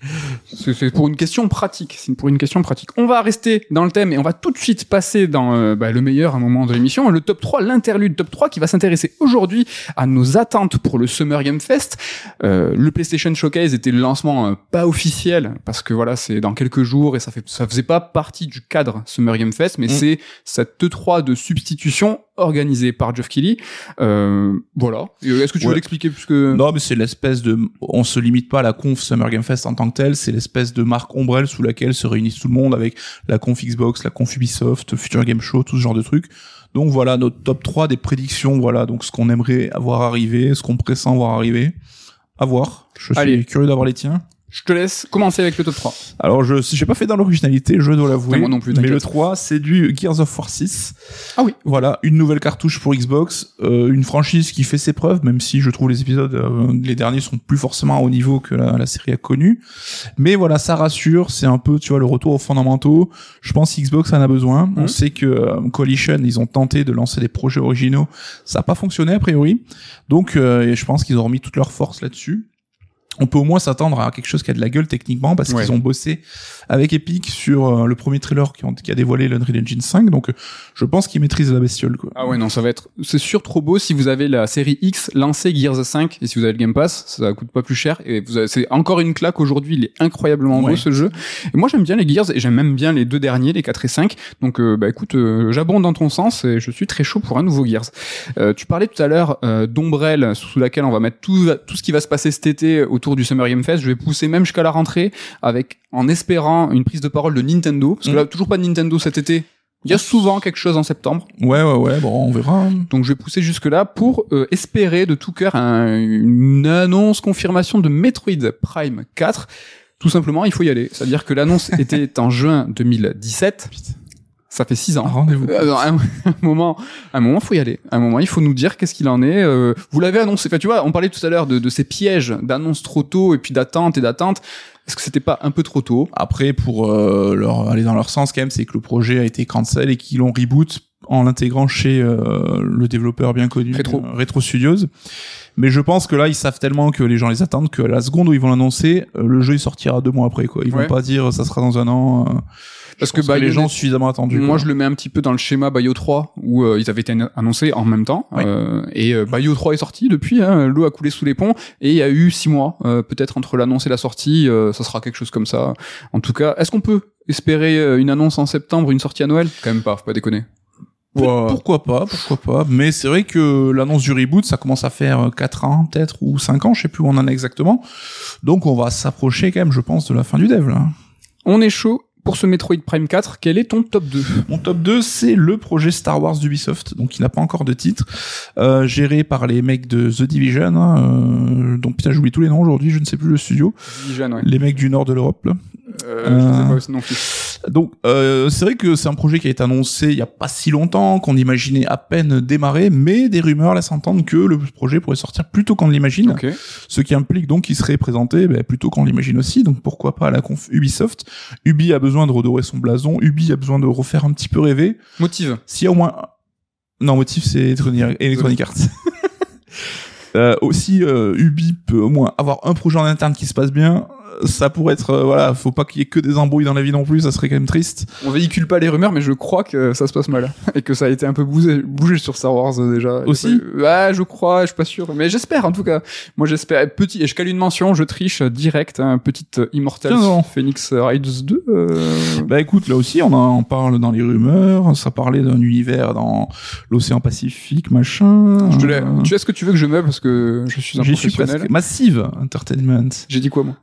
C'est c'est pour une question pratique. C'est pour une question pratique. On va rester dans le thème et on va tout de suite passer dans euh, bah, le meilleur un moment de l'émission, le top trois, l'interlude top trois qui va s'intéresser aujourd'hui à nos attentes pour le Summer Game Fest. Euh, le PlayStation Showcase était le lancement euh, pas officiel parce que voilà, c'est dans quelques jours et ça fait ça faisait pas partie du cadre Summer Game Fest, mais Mm. c'est cette E trois de substitution organisée par Geoff Keighley. Euh, voilà. Et, euh, Est-ce que tu veux Ouais. l'expliquer puisque Non, mais c'est l'espèce de, on se limite pas à la conf Summer Game Fest en tant que telle, c'est l'espèce de marque ombrelle sous laquelle se réunissent tout le monde avec la conf Xbox, la conf Ubisoft, Future Game Show, tout ce genre de trucs. Donc voilà, notre top trois des prédictions, voilà, donc ce qu'on aimerait avoir arrivé, ce qu'on pressent voir arriver. À voir. Je suis Allez. curieux d'avoir les tiens. je te laisse commencer avec le top trois. Alors, je, j'ai pas fait dans l'originalité, je dois l'avouer. Ah, moi non plus, mais t'inquiète. le trois, c'est du Gears of War six. Ah oui. Voilà, une nouvelle cartouche pour Xbox, euh, une franchise qui fait ses preuves, même si je trouve les épisodes, euh, les derniers sont plus forcément au niveau que la, la série a connu. Mais voilà, ça rassure, c'est un peu, tu vois, le retour aux fondamentaux. Je pense que Xbox en a besoin. Mmh. On sait que euh, Coalition, ils ont tenté de lancer des projets originaux. Ça n'a pas fonctionné, a priori. Donc, euh, et je pense qu'ils ont remis toute leur force là-dessus. On peut au moins s'attendre à quelque chose qui a de la gueule techniquement parce Ouais. qu'ils ont bossé avec Epic sur euh, le premier trailer qui, ont, qui a dévoilé l'Unreal Engine cinq, donc euh, je pense qu'ils maîtrisent la bestiole, quoi. Ah ouais, non, ça va être, c'est sûr trop beau si vous avez la série X, lancez Gears cinq, et si vous avez le Game Pass, ça coûte pas plus cher, et vous avez, c'est encore une claque aujourd'hui, il est incroyablement beau Ouais. ce jeu. Et moi j'aime bien les Gears, et j'aime même bien les deux derniers, les quatre et cinq, donc euh, bah écoute, euh, j'abonde dans ton sens, et je suis très chaud pour un nouveau Gears. Euh, tu parlais tout à l'heure euh, d'ombrelle sous laquelle on va mettre tout, tout ce qui va se passer cet été autour du Summer Game Fest, je vais pousser même jusqu'à la rentrée, avec, en espérant une prise de parole de Nintendo, parce que Mmh. là, toujours pas de Nintendo cet été. Il y a souvent quelque chose en septembre. Ouais, ouais, ouais, bon, on verra. Donc je vais pousser jusque-là pour euh, espérer de tout cœur un- une annonce, confirmation de Metroid Prime quatre. Tout simplement, il faut y aller. C'est-à-dire que l'annonce était en juin deux mille dix-sept. Ça fait six ans. Rendez-vous. Euh, non, un, un moment, un moment, faut y aller. Un moment, il faut nous dire qu'est-ce qu'il en est. Euh, vous l'avez annoncé. Enfin, tu vois, on parlait tout à l'heure de, de ces pièges d'annonce trop tôt et puis d'attente et d'attente. Est-ce que c'était pas un peu trop tôt? Après, pour euh, leur aller dans leur sens, quand même, c'est que le projet a été cancel et qu'ils l'ont reboot en l'intégrant chez euh, le développeur bien connu, Retro. euh, Retro Studios. Mais je pense que là, ils savent tellement que les gens les attendent que à la seconde où ils vont l'annoncer, euh, le jeu il sortira deux mois après, quoi. Ils Ouais. vont pas dire ça sera dans un an. euh, Parce je pense que les Bayonetta- gens suffisamment attendus. Moi, quoi. je le mets un petit peu dans le schéma Bayo trois, où euh, ils avaient été an- annoncés en même temps. Oui. Euh, et euh, Bayo trois est sorti depuis, hein, l'eau a coulé sous les ponts, et il y a eu six mois, euh, peut-être entre l'annonce et la sortie, euh, ça sera quelque chose comme ça. En tout cas, est-ce qu'on peut espérer euh, une annonce en septembre, une sortie à Noël? Quand même pas, faut pas déconner. Peut- Wow. Pourquoi pas, pourquoi pas. Mais c'est vrai que l'annonce du reboot, ça commence à faire quatre ans, peut-être, ou cinq ans, je sais plus où on en est exactement. Donc on va s'approcher quand même, je pense, de la fin du dev, là. On est chaud pour ce Metroid Prime quatre. Quel est ton top deux? Mon top deux, c'est le projet Star Wars d'Ubisoft, donc il n'a pas encore de titre, euh, géré par les mecs de The Division, hein, euh, donc putain j'oublie tous les noms aujourd'hui, je ne sais plus le studio, Division, ouais. les mecs du nord de l'Europe, là. Euh, je sais pas aussi non plus. Donc euh, c'est vrai que c'est un projet qui a été annoncé il y a pas si longtemps, qu'on imaginait à peine démarrer, mais des rumeurs laissent entendre que le projet pourrait sortir plus tôt qu'on l'imagine, Ok. ce qui implique donc qu'il serait présenté ben, plus tôt qu'on l'imagine aussi, donc pourquoi pas à la conf Ubisoft. Ubi a besoin de redorer son blason, Ubi a besoin de refaire un petit peu rêver. Motive. S'il y a au moins... Non, Motif, c'est Electronic Electronic Arts. euh, aussi, euh, Ubi peut au moins avoir un projet en interne qui se passe bien. Ça pourrait être... euh, voilà, faut pas qu'il y ait que des embrouilles dans la vie non plus, ça serait quand même triste. On véhicule pas les rumeurs, mais je crois que ça se passe mal. Et que ça a été un peu bougé, bougé sur Star Wars euh, déjà. Aussi Euh, Ouais, je crois, je suis pas sûr. Mais j'espère en tout cas. Moi j'espère. Petit, et je cale une mention, je triche euh, direct. Hein, petite euh, Immortals Tiens, non. Phoenix Wright deux. Euh... Bah écoute, là aussi, on en parle dans les rumeurs, ça parlait d'un univers dans l'océan Pacifique, machin... Je te l'ai- euh, Tu sais ce que tu veux que je meuble parce que je suis un J'y suis professionnel. presque. Massive Entertainment. J'ai dit quoi moi? Motive.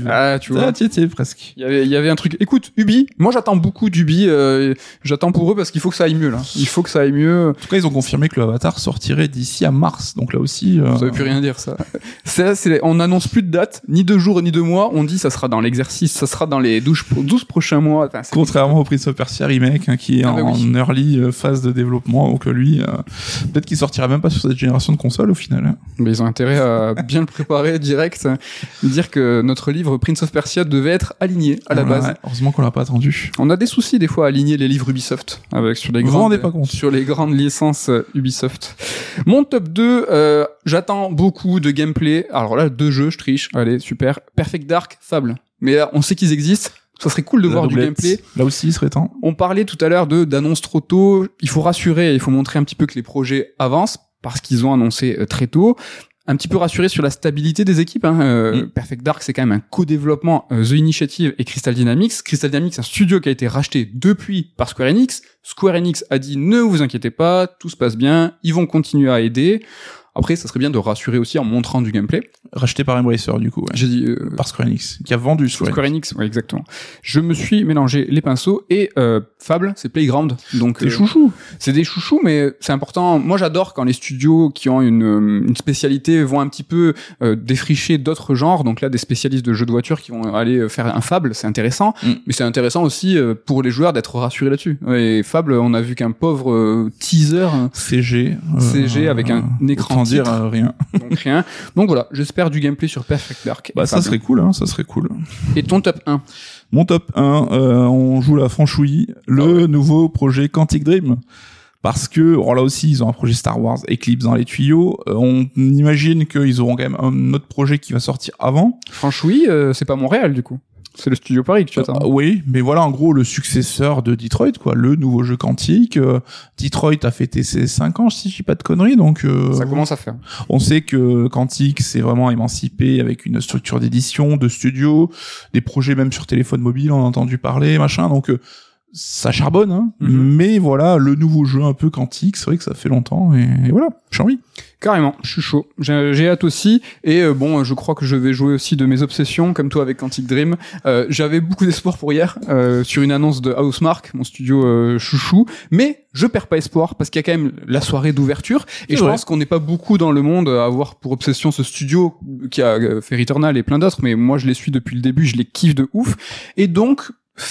positive. Ah, tu vois. Ah, tiens, tiens, presque. Il y avait, il y avait un truc. Écoute, Ubi, moi j'attends beaucoup d'Ubi. Euh, j'attends pour eux parce qu'il faut que ça aille mieux là. Il faut que ça aille mieux. En tout cas, ils ont confirmé que le Avatar sortirait d'ici à mars. Donc là aussi. Euh... Ça veut plus rien dire ça. c'est, c'est, on n'annonce plus de date, ni de jours ni de mois. On dit ça sera dans l'exercice, ça sera dans les douze, douze prochains mois. Enfin, contrairement au Prince of Persia remake hein, qui est ah, bah en, oui. en early euh, phase de développement. Donc lui, euh, peut-être qu'il sortira même pas sur cette génération de consoles au final. Hein. Mais ils ont intérêt à bien le préparer direct, dire que notre livre Prince of Persia devait être aligné à la voilà, base. Ouais, heureusement qu'on l'a pas attendu. On a des soucis des fois à aligner les livres Ubisoft avec sur les Vous grandes pas compte. sur les grandes licences Ubisoft. Mon top deux, euh, j'attends beaucoup de gameplay. Alors là, deux jeux, je triche. Allez, super. Perfect Dark, Fable. Mais là, on sait qu'ils existent. Ça serait cool de la voir doublette. Du gameplay. Là aussi, il serait temps. On parlait tout à l'heure de d'annonces trop tôt. Il faut rassurer, il faut montrer un petit peu que les projets avancent parce qu'ils ont annoncé euh, très tôt. Un petit peu rassuré sur la stabilité des équipes. Hein. Euh, mm. Perfect Dark, c'est quand même un co-développement euh, The Initiative et Crystal Dynamics. Crystal Dynamics, un studio qui a été racheté depuis par Square Enix. Square Enix a dit ne vous inquiétez pas, tout se passe bien, ils vont continuer à aider. Après, ça serait bien de rassurer aussi en montrant du gameplay. Racheté par Embracer, du coup. Ouais. J'ai dit euh, par Square Enix, qui a vendu Square, Square Enix. Ouais, exactement. Je me suis mélangé les pinceaux et euh, Fable, c'est Playground. Donc des euh, chouchous. C'est des chouchous, mais c'est important. Moi, j'adore quand les studios qui ont une une spécialité vont un petit peu euh, défricher d'autres genres. Donc là, des spécialistes de jeux de voiture qui vont aller faire un Fable, c'est intéressant. Mm. Mais c'est intéressant aussi euh, pour les joueurs d'être rassurés là-dessus. Et Fable, on a vu qu'un pauvre euh, teaser C G, euh, C G avec un euh, écran. Dire euh, rien. Donc rien. Donc voilà, j'espère du gameplay sur Perfect Dark. Bah ça serait cool, hein, ça serait cool. Et ton top un? Mon top un, euh, on joue la franchouille, le oh ouais. nouveau projet Quantic Dream. Parce que, alors là aussi, ils ont un projet Star Wars Eclipse dans les tuyaux. Euh, on imagine qu'ils auront quand même un autre projet qui va sortir avant. Franchouille, euh, c'est pas Montréal du coup. C'est le studio Paris que tu attends. Euh, oui, mais voilà, en gros, le successeur de Detroit, quoi, le nouveau jeu Quantic. Euh, Detroit a fêté ses cinq ans, si je dis pas de conneries, donc... Euh, ça commence à faire. On sait que Quantic s'est vraiment émancipé avec une structure d'édition, de studio, des projets même sur téléphone mobile, on a entendu parler, machin, donc... Euh, ça charbonne, hein. Mm-hmm. Mais voilà, le nouveau jeu un peu Quantic, c'est vrai que ça fait longtemps, et, et voilà, j'ai envie. Carrément, je suis chaud. J'ai, j'ai hâte aussi, et euh, bon, je crois que je vais jouer aussi de mes obsessions, comme toi avec Quantic Dream. Euh, j'avais beaucoup d'espoir pour hier, euh, sur une annonce de Housemarque, mon studio euh, chouchou, mais je perds pas espoir, parce qu'il y a quand même la soirée d'ouverture, et c'est je vrai. pense qu'on n'est pas beaucoup dans le monde à avoir pour obsession ce studio qui a fait Returnal et plein d'autres, mais moi je les suis depuis le début, je les kiffe de ouf, et donc...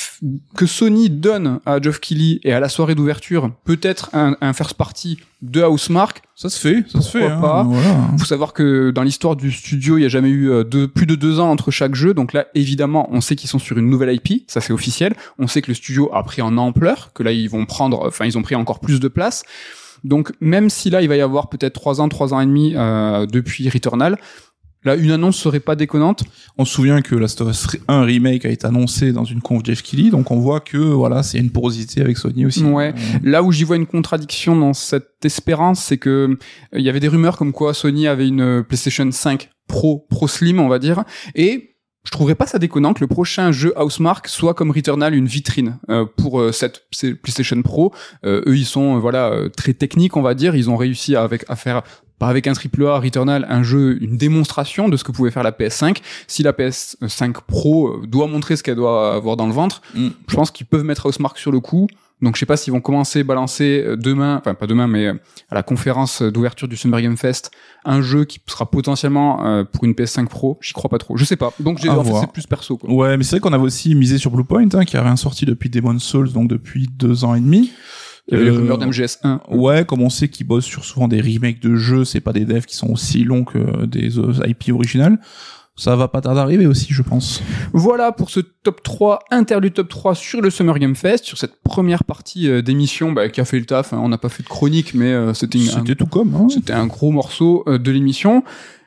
que Sony donne à Geoff Keighley et à la soirée d'ouverture peut-être un, un first party de Housemarque, ça se fait, ça se fait. Hein, pas. Voilà. Faut savoir que dans l'histoire du studio, il y a jamais eu deux, plus de deux ans entre chaque jeu, donc là évidemment, on sait qu'ils sont sur une nouvelle I P, ça c'est officiel. On sait que le studio a pris en ampleur, que là ils vont prendre, enfin ils ont pris encore plus de place. Donc même si là il va y avoir peut-être trois ans, trois ans et demi euh, depuis Returnal. Là, une annonce serait pas déconnante. On se souvient que Last of Us un remake a été annoncé dans une conf Geoff Keighley, donc on voit que voilà, c'est une porosité avec Sony aussi. Ouais. Euh... Là où j'y vois une contradiction dans cette espérance, c'est que il y avait des rumeurs comme quoi Sony avait une PlayStation cinq Pro, Pro Slim, on va dire, et je trouverais pas ça déconnant que le prochain jeu Housemarque soit comme Returnal une vitrine euh, pour euh, cette PlayStation Pro. Euh, eux, ils sont euh, voilà euh, très techniques, on va dire. Ils ont réussi à, avec, à faire pas avec un triple A Returnal, un jeu, une démonstration de ce que pouvait faire la P S cinq. Si la P S cinq Pro doit montrer ce qu'elle doit avoir dans le ventre, mm. je pense qu'ils peuvent mettre Housemarque sur le coup. Donc je sais pas s'ils vont commencer à balancer demain, enfin pas demain, mais à la conférence d'ouverture du Summer Game Fest, un jeu qui sera potentiellement euh, pour une P S cinq Pro. J'y crois pas trop. Je sais pas. Donc j'ai, en fait, c'est plus perso, quoi. Ouais, mais c'est vrai qu'on avait aussi misé sur Bluepoint, hein, qui a rien sorti depuis Demon's Souls, donc depuis deux ans et demi. Il y avait euh, les rumeurs d'M G S un. Ouais, comme on sait qu'ils bossent sur souvent des remakes de jeux, c'est pas des devs qui sont aussi longs que des I P originales. Ça va pas tarder d'arriver aussi, je pense. Voilà pour ce top trois, interlude top trois sur le Summer Game Fest, sur cette première partie euh, d'émission bah, qui a fait le taf. Hein. On n'a pas fait de chronique, mais euh, c'était, une, c'était un, tout comme. Hein. C'était un gros morceau euh, de l'émission.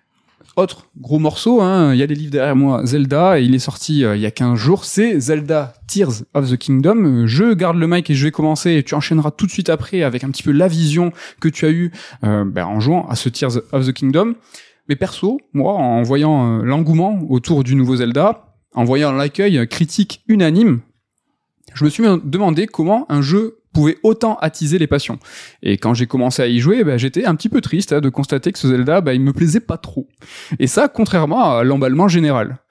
Autre gros morceau, hein, il y a des livres derrière moi, Zelda, et il est sorti euh, il y a quinze jours, c'est Zelda Tears of the Kingdom. Je garde le mic et je vais commencer, et tu enchaîneras tout de suite après avec un petit peu la vision que tu as eue euh, bah, en jouant à ce Tears of the Kingdom. Mais perso, moi, en voyant euh, l'engouement autour du nouveau Zelda, en voyant l'accueil critique unanime, je me suis demandé comment un jeu pouvait autant attiser les passions. Et quand j'ai commencé à y jouer, bah, j'étais un petit peu triste hein, de constater que ce Zelda, bah, il me plaisait pas trop. Et ça, contrairement à l'emballement général.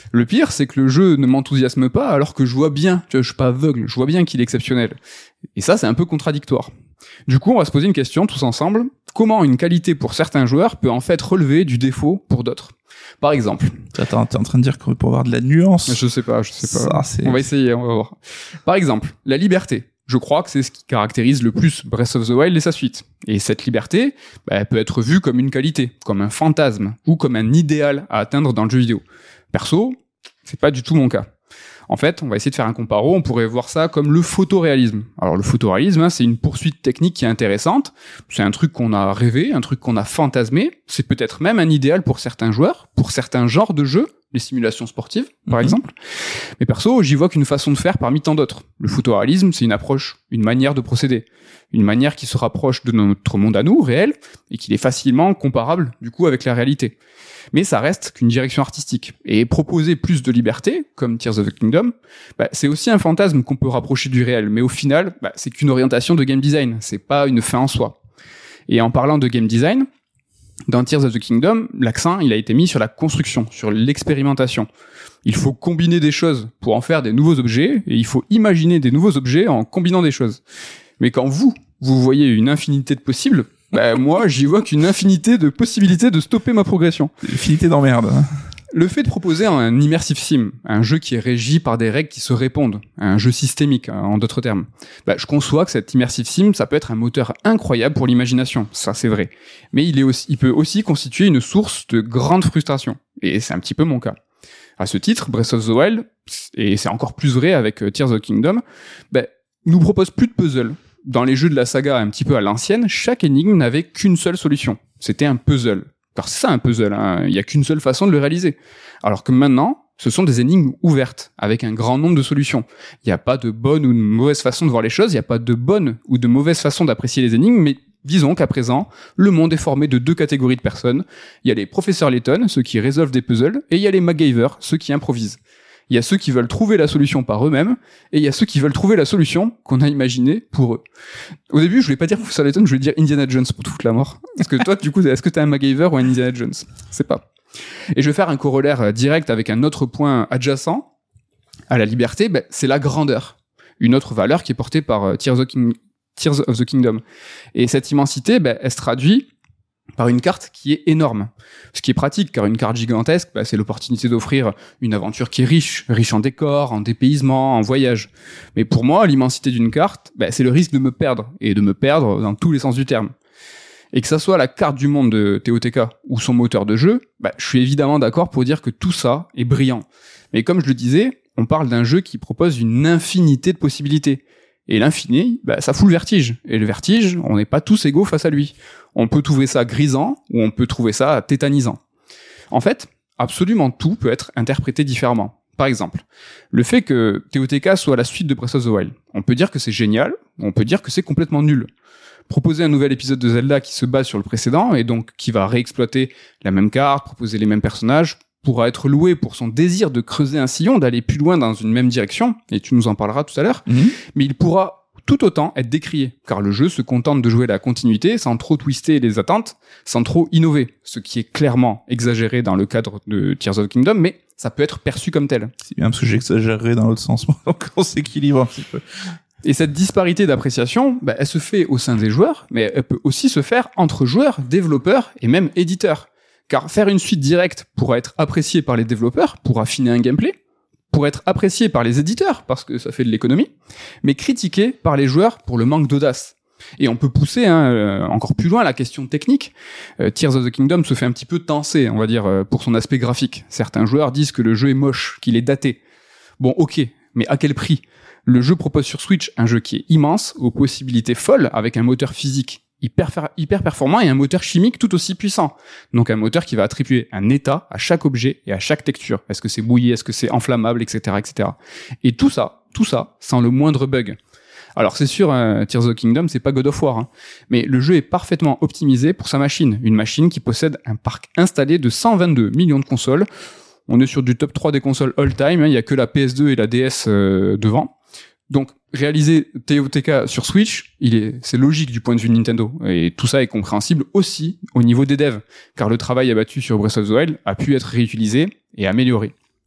Le pire, c'est que le jeu ne m'enthousiasme pas alors que je vois bien, tu vois, je suis pas aveugle, je vois bien qu'il est exceptionnel. Et ça, c'est un peu contradictoire. Du coup, on va se poser une question tous ensemble. Comment une qualité pour certains joueurs peut en fait relever du défaut pour d'autres ? Par exemple. Attends, t'es en train de dire que pour avoir de la nuance. Je sais pas, je sais pas. Ça, c'est... On va essayer, on va voir. Par exemple, la liberté. Je crois que c'est ce qui caractérise le plus Breath of the Wild et sa suite. Et cette liberté, bah, elle peut être vue comme une qualité, comme un fantasme, ou comme un idéal à atteindre dans le jeu vidéo. Perso, c'est pas du tout mon cas. En fait, on va essayer de faire un comparo, on pourrait voir ça comme le photoréalisme. Alors le photoréalisme, hein, c'est une poursuite technique qui est intéressante, c'est un truc qu'on a rêvé, un truc qu'on a fantasmé, c'est peut-être même un idéal pour certains joueurs, pour certains genres de jeux, les simulations sportives, par mm-hmm. exemple. Mais perso, j'y vois qu'une façon de faire parmi tant d'autres. Le photoréalisme, c'est une approche, une manière de procéder, une manière qui se rapproche de notre monde à nous, réel, et qui est facilement comparable, du coup, avec la réalité. Mais ça reste qu'une direction artistique. Et proposer plus de liberté, comme Tears of the Kingdom, bah, c'est aussi un fantasme qu'on peut rapprocher du réel. Mais au final, bah, c'est qu'une orientation de game design. C'est pas une fin en soi. Et en parlant de game design, dans Tears of the Kingdom, l'accent, il a été mis sur la construction, sur l'expérimentation. Il faut combiner des choses pour en faire des nouveaux objets, et il faut imaginer des nouveaux objets en combinant des choses. Mais quand vous, vous voyez une infinité de possibles, bah, moi, j'y vois qu'une infinité de possibilités de stopper ma progression. Infinité d'emmerde. Le fait de proposer un immersive sim, un jeu qui est régi par des règles qui se répondent, un jeu systémique, en d'autres termes, bah, je conçois que cet immersive sim, ça peut être un moteur incroyable pour l'imagination, ça c'est vrai. Mais il est aussi, il peut aussi constituer une source de grande frustration. Et c'est un petit peu mon cas. À ce titre, Breath of the Wild, et c'est encore plus vrai avec Tears of the Kingdom, bah, nous propose plus de puzzles. Dans les jeux de la saga un petit peu à l'ancienne, chaque énigme n'avait qu'une seule solution. C'était un puzzle. Car c'est ça un puzzle, hein. Il n'y a qu'une seule façon de le réaliser. Alors que maintenant, ce sont des énigmes ouvertes, avec un grand nombre de solutions. Il n'y a pas de bonne ou de mauvaise façon de voir les choses, il n'y a pas de bonne ou de mauvaise façon d'apprécier les énigmes, mais disons qu'à présent, le monde est formé de deux catégories de personnes. Il y a les professeurs Layton, ceux qui résolvent des puzzles, et il y a les MacGyver, ceux qui improvisent. Il y a ceux qui veulent trouver la solution par eux-mêmes, et il y a ceux qui veulent trouver la solution qu'on a imaginée pour eux. Au début, je voulais pas dire Professeur Layton, je voulais dire Indiana Jones pour toute la mort. Est-ce que toi, du coup, est-ce que t'es un MacGyver ou un Indiana Jones ? C'est pas. Et je vais faire un corollaire direct avec un autre point adjacent à la liberté, ben, c'est la grandeur. Une autre valeur qui est portée par Tears of, King... Tears of the Kingdom. Et cette immensité, ben, elle se traduit par une carte qui est énorme. Ce qui est pratique, car une carte gigantesque, bah, c'est l'opportunité d'offrir une aventure qui est riche, riche en décors, en dépaysement, en voyage. Mais pour moi, l'immensité d'une carte, bah, c'est le risque de me perdre, et de me perdre dans tous les sens du terme. Et que ça soit la carte du monde de T O T K ou son moteur de jeu, bah, je suis évidemment d'accord pour dire que tout ça est brillant. Mais comme je le disais, on parle d'un jeu qui propose une infinité de possibilités. Et l'infini, bah, ça fout le vertige. Et le vertige, on n'est pas tous égaux face à lui. On peut trouver ça grisant, ou on peut trouver ça tétanisant. En fait, absolument tout peut être interprété différemment. Par exemple, le fait que T O T K soit la suite de Breath of the Wild. On peut dire que c'est génial, on peut dire que c'est complètement nul. Proposer un nouvel épisode de Zelda qui se base sur le précédent, et donc qui va réexploiter la même carte, proposer les mêmes personnages, pourra être loué pour son désir de creuser un sillon, d'aller plus loin dans une même direction, et tu nous en parleras tout à l'heure, mmh. mais il pourra tout autant être décrié, car le jeu se contente de jouer la continuité sans trop twister les attentes, sans trop innover, ce qui est clairement exagéré dans le cadre de Tears of the Kingdom, mais ça peut être perçu comme tel. C'est bien parce que j'exagérerais dans l'autre sens, donc on s'équilibre un petit peu. Et cette disparité d'appréciation, bah, elle se fait au sein des joueurs, mais elle peut aussi se faire entre joueurs, développeurs et même éditeurs. Car faire une suite directe pourra être apprécié par les développeurs pour affiner un gameplay, pour être apprécié par les éditeurs parce que ça fait de l'économie, mais critiqué par les joueurs pour le manque d'audace. Et on peut pousser hein, euh, encore plus loin la question technique. Euh, Tears of the Kingdom se fait un petit peu tenser, on va dire, euh, pour son aspect graphique. Certains joueurs disent que le jeu est moche, qu'il est daté. Bon, ok, mais à quel prix ? Le jeu propose sur Switch un jeu qui est immense, aux possibilités folles, avec un moteur physique hyper, hyper performant et un moteur chimique tout aussi puissant. Donc un moteur qui va attribuer un état à chaque objet et à chaque texture. Est-ce que c'est bouilli, est-ce que c'est enflammable, et cetera, et cetera. Et tout ça, tout ça, sans le moindre bug. Alors c'est sûr, hein, Tears of the Kingdom, c'est pas God of War, hein, mais le jeu est parfaitement optimisé pour sa machine. Une machine qui possède un parc installé de cent vingt-deux millions de consoles. On est sur du top trois des consoles all-time, hein, il y a que la P S deux et la D S euh, devant. Donc, réaliser T O T K sur Switch, il est, c'est logique du point de vue de Nintendo. Et tout ça est compréhensible aussi au niveau des devs, car le travail abattu sur Breath of the Wild a pu être réutilisé et amélioré.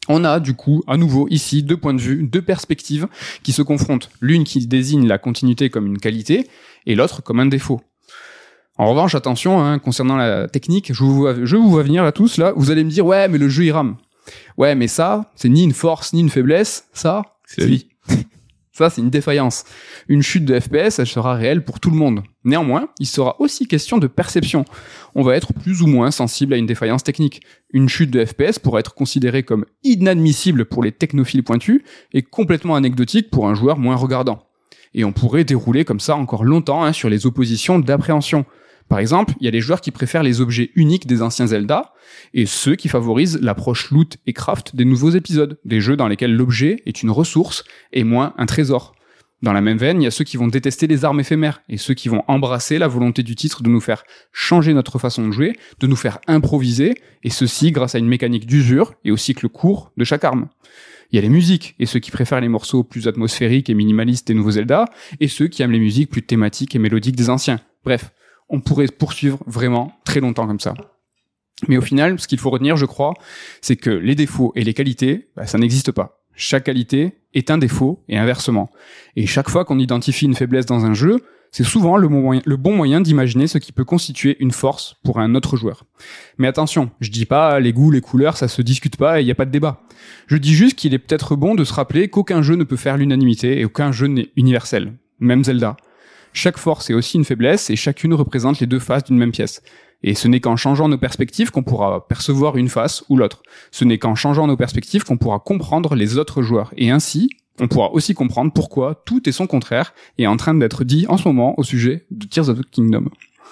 On a du coup à nouveau ici deux points de vue, deux perspectives qui se confrontent. L'une qui désigne la continuité comme une qualité et l'autre comme un défaut. En revanche, attention, hein, concernant la technique, je vous, vois, je vous vois venir là tous, là, vous allez me dire « Ouais, mais le jeu il rame ». Ouais, mais ça, c'est ni une force ni une faiblesse, ça, c'est la vie. Ça, c'est une défaillance. Une chute de F P S, elle sera réelle pour tout le monde. Néanmoins, il sera aussi question de perception. On va être plus ou moins sensible à une défaillance technique. Une chute de F P S pourrait être considérée comme inadmissible pour les technophiles pointus et complètement anecdotique pour un joueur moins regardant. Et on pourrait dérouler comme ça encore longtemps hein, sur les oppositions d'appréhension. Par exemple, il y a les joueurs qui préfèrent les objets uniques des anciens Zelda et ceux qui favorisent l'approche loot et craft des nouveaux épisodes, des jeux dans lesquels l'objet est une ressource et moins un trésor. Dans la même veine, il y a ceux qui vont détester les armes éphémères et ceux qui vont embrasser la volonté du titre de nous faire changer notre façon de jouer, de nous faire improviser, et ceci grâce à une mécanique d'usure et au cycle court de chaque arme. Il y a les musiques, et ceux qui préfèrent les morceaux plus atmosphériques et minimalistes des nouveaux Zelda, et ceux qui aiment les musiques plus thématiques et mélodiques des anciens. Bref, on pourrait poursuivre vraiment très longtemps comme ça. Mais au final, ce qu'il faut retenir, je crois, c'est que les défauts et les qualités, bah, ça n'existe pas. Chaque qualité est un défaut et inversement. Et chaque fois qu'on identifie une faiblesse dans un jeu, c'est souvent le bon moyen, le bon moyen d'imaginer ce qui peut constituer une force pour un autre joueur. Mais attention, je dis pas les goûts, les couleurs, ça se discute pas et il y a pas de débat. Je dis juste qu'il est peut-être bon de se rappeler qu'aucun jeu ne peut faire l'unanimité et aucun jeu n'est universel. Même Zelda. Chaque force est aussi une faiblesse et chacune représente les deux faces d'une même pièce. Et ce n'est qu'en changeant nos perspectives qu'on pourra percevoir une face ou l'autre. Ce n'est qu'en changeant nos perspectives qu'on pourra comprendre les autres joueurs. Et ainsi, on pourra aussi comprendre pourquoi tout et son contraire est en train d'être dit en ce moment au sujet de Tears of the Kingdom.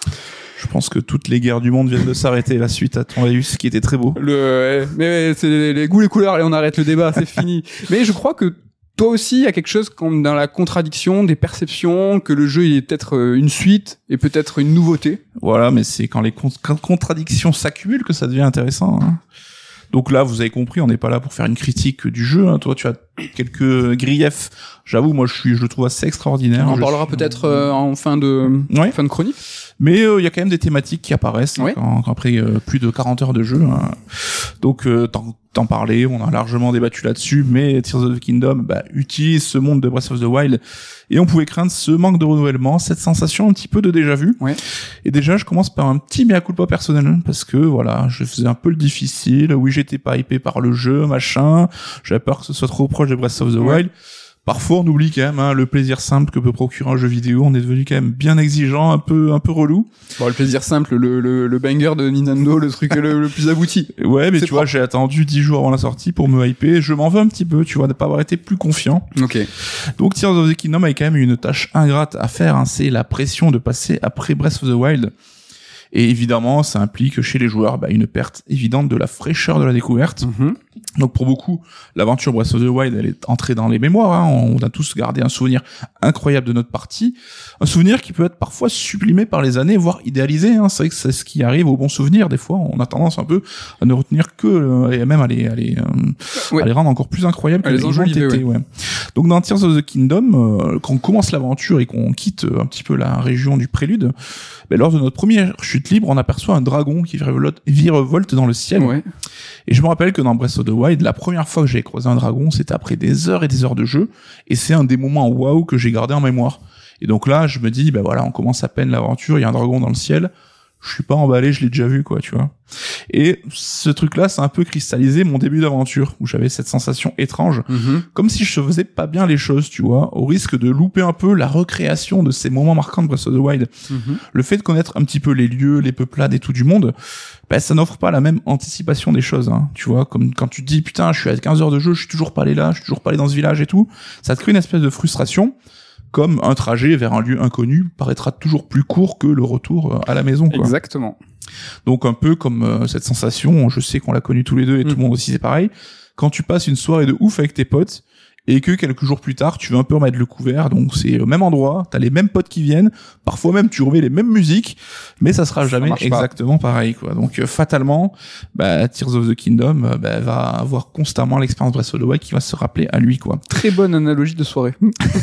Je pense que toutes les guerres du monde viennent de s'arrêter la suite à ton Aius, qui était très beau. Le, mais c'est les, les goûts, les couleurs, allez, on arrête le débat, c'est fini. Mais je crois que toi aussi, il y a quelque chose comme dans la contradiction des perceptions, que le jeu il est peut-être une suite et peut-être une nouveauté. Voilà, mais c'est quand les con- quand contradictions s'accumulent que ça devient intéressant. Hein. Donc là, vous avez compris, on n'est pas là pour faire une critique du jeu. Hein. Toi, tu as quelques griefs. J'avoue, moi, je suis, je le trouve assez extraordinaire. On en je parlera suis... peut-être euh, en fin de, ouais. fin de chronique. Mais il euh, y a quand même des thématiques qui apparaissent ouais. hein, quand, quand après euh, plus de quarante heures de jeu. Hein. Donc, euh, t'en, t'en parlais, on a largement débattu là-dessus. Mais Tears of the Kingdom bah, utilise ce monde de Breath of the Wild. Et on pouvait craindre ce manque de renouvellement, cette sensation un petit peu de déjà-vu. Ouais. Et déjà, je commence par un petit mea culpa personnel, parce que voilà, je faisais un peu le difficile. Oui, j'étais pas hypé par le jeu, machin. J'avais peur que ce soit trop proche de Breath of the ouais. Wild. Parfois, on oublie quand même hein, le plaisir simple que peut procurer un jeu vidéo. On est devenu quand même bien exigeant, un peu, un peu relou. Bon, le plaisir simple, le, le, le banger de Nintendo, le truc le, le plus abouti. Ouais, mais c'est tu vois, propre. j'ai attendu dix jours avant la sortie pour me hyper. Je m'en veux un petit peu, tu vois, de pas avoir été plus confiant. Ok. Donc, Tears of the Kingdom avait quand même une tâche ingrate à faire. Hein, c'est la pression de passer après Breath of the Wild. Et évidemment, ça implique chez les joueurs bah, une perte évidente de la fraîcheur de la découverte. Mm-hmm. Donc pour beaucoup, l'aventure Breath of the Wild, elle est entrée dans les mémoires. Hein. On a tous gardé un souvenir incroyable de notre partie. Un souvenir qui peut être parfois sublimé par les années, voire idéalisé. Hein. C'est vrai que c'est ce qui arrive aux bons souvenirs. Des fois, on a tendance un peu à ne retenir que, euh, et même à les, à les, euh, ouais. à les rendre encore plus incroyables que les les enjoliver, été. Ouais. Ouais. Donc dans Tears of the Kingdom, euh, quand on commence l'aventure et qu'on quitte un petit peu la région du prélude, ben, lors de notre première chute libre, on aperçoit un dragon qui virevolte dans le ciel. Ouais. Et je me rappelle que dans Breath of the Wild, la première fois que j'ai croisé un dragon, c'était après des heures et des heures de jeu, et c'est un des moments waouh que j'ai gardé en mémoire. Et donc là, je me dis, ben voilà, on commence à peine l'aventure, il y a un dragon dans le ciel, je suis pas emballé, je l'ai déjà vu, quoi, tu vois. Et ce truc-là, ça a un peu cristallisé mon début d'aventure, où j'avais cette sensation étrange, mm-hmm. comme si je faisais pas bien les choses, tu vois, au risque de louper un peu la recréation de ces moments marquants de Breath of the Wild. Mm-hmm. Le fait de connaître un petit peu les lieux, les peuplades et tout du monde, ben, ça n'offre pas la même anticipation des choses, hein. Tu vois, comme quand tu te dis, putain, je suis à quinze heures de jeu, je suis toujours pas allé là, je suis toujours pas allé dans ce village et tout, ça te crée une espèce de frustration, comme un trajet vers un lieu inconnu paraîtra toujours plus court que le retour à la maison, quoi. Exactement. Donc un peu comme euh, cette sensation, je sais qu'on l'a connue tous les deux et mmh. tout le monde aussi c'est pareil, quand tu passes une soirée de ouf avec tes potes et que quelques jours plus tard tu veux un peu remettre le couvert, donc c'est le même endroit, t'as les mêmes potes qui viennent, parfois même tu remets les mêmes musiques, mais ça sera jamais ça exactement pas. pareil, quoi. Donc euh, fatalement, bah, Tears of the Kingdom euh, bah, va avoir constamment l'expérience Breath of the Wild qui va se rappeler à lui, quoi. Très bonne analogie de soirée.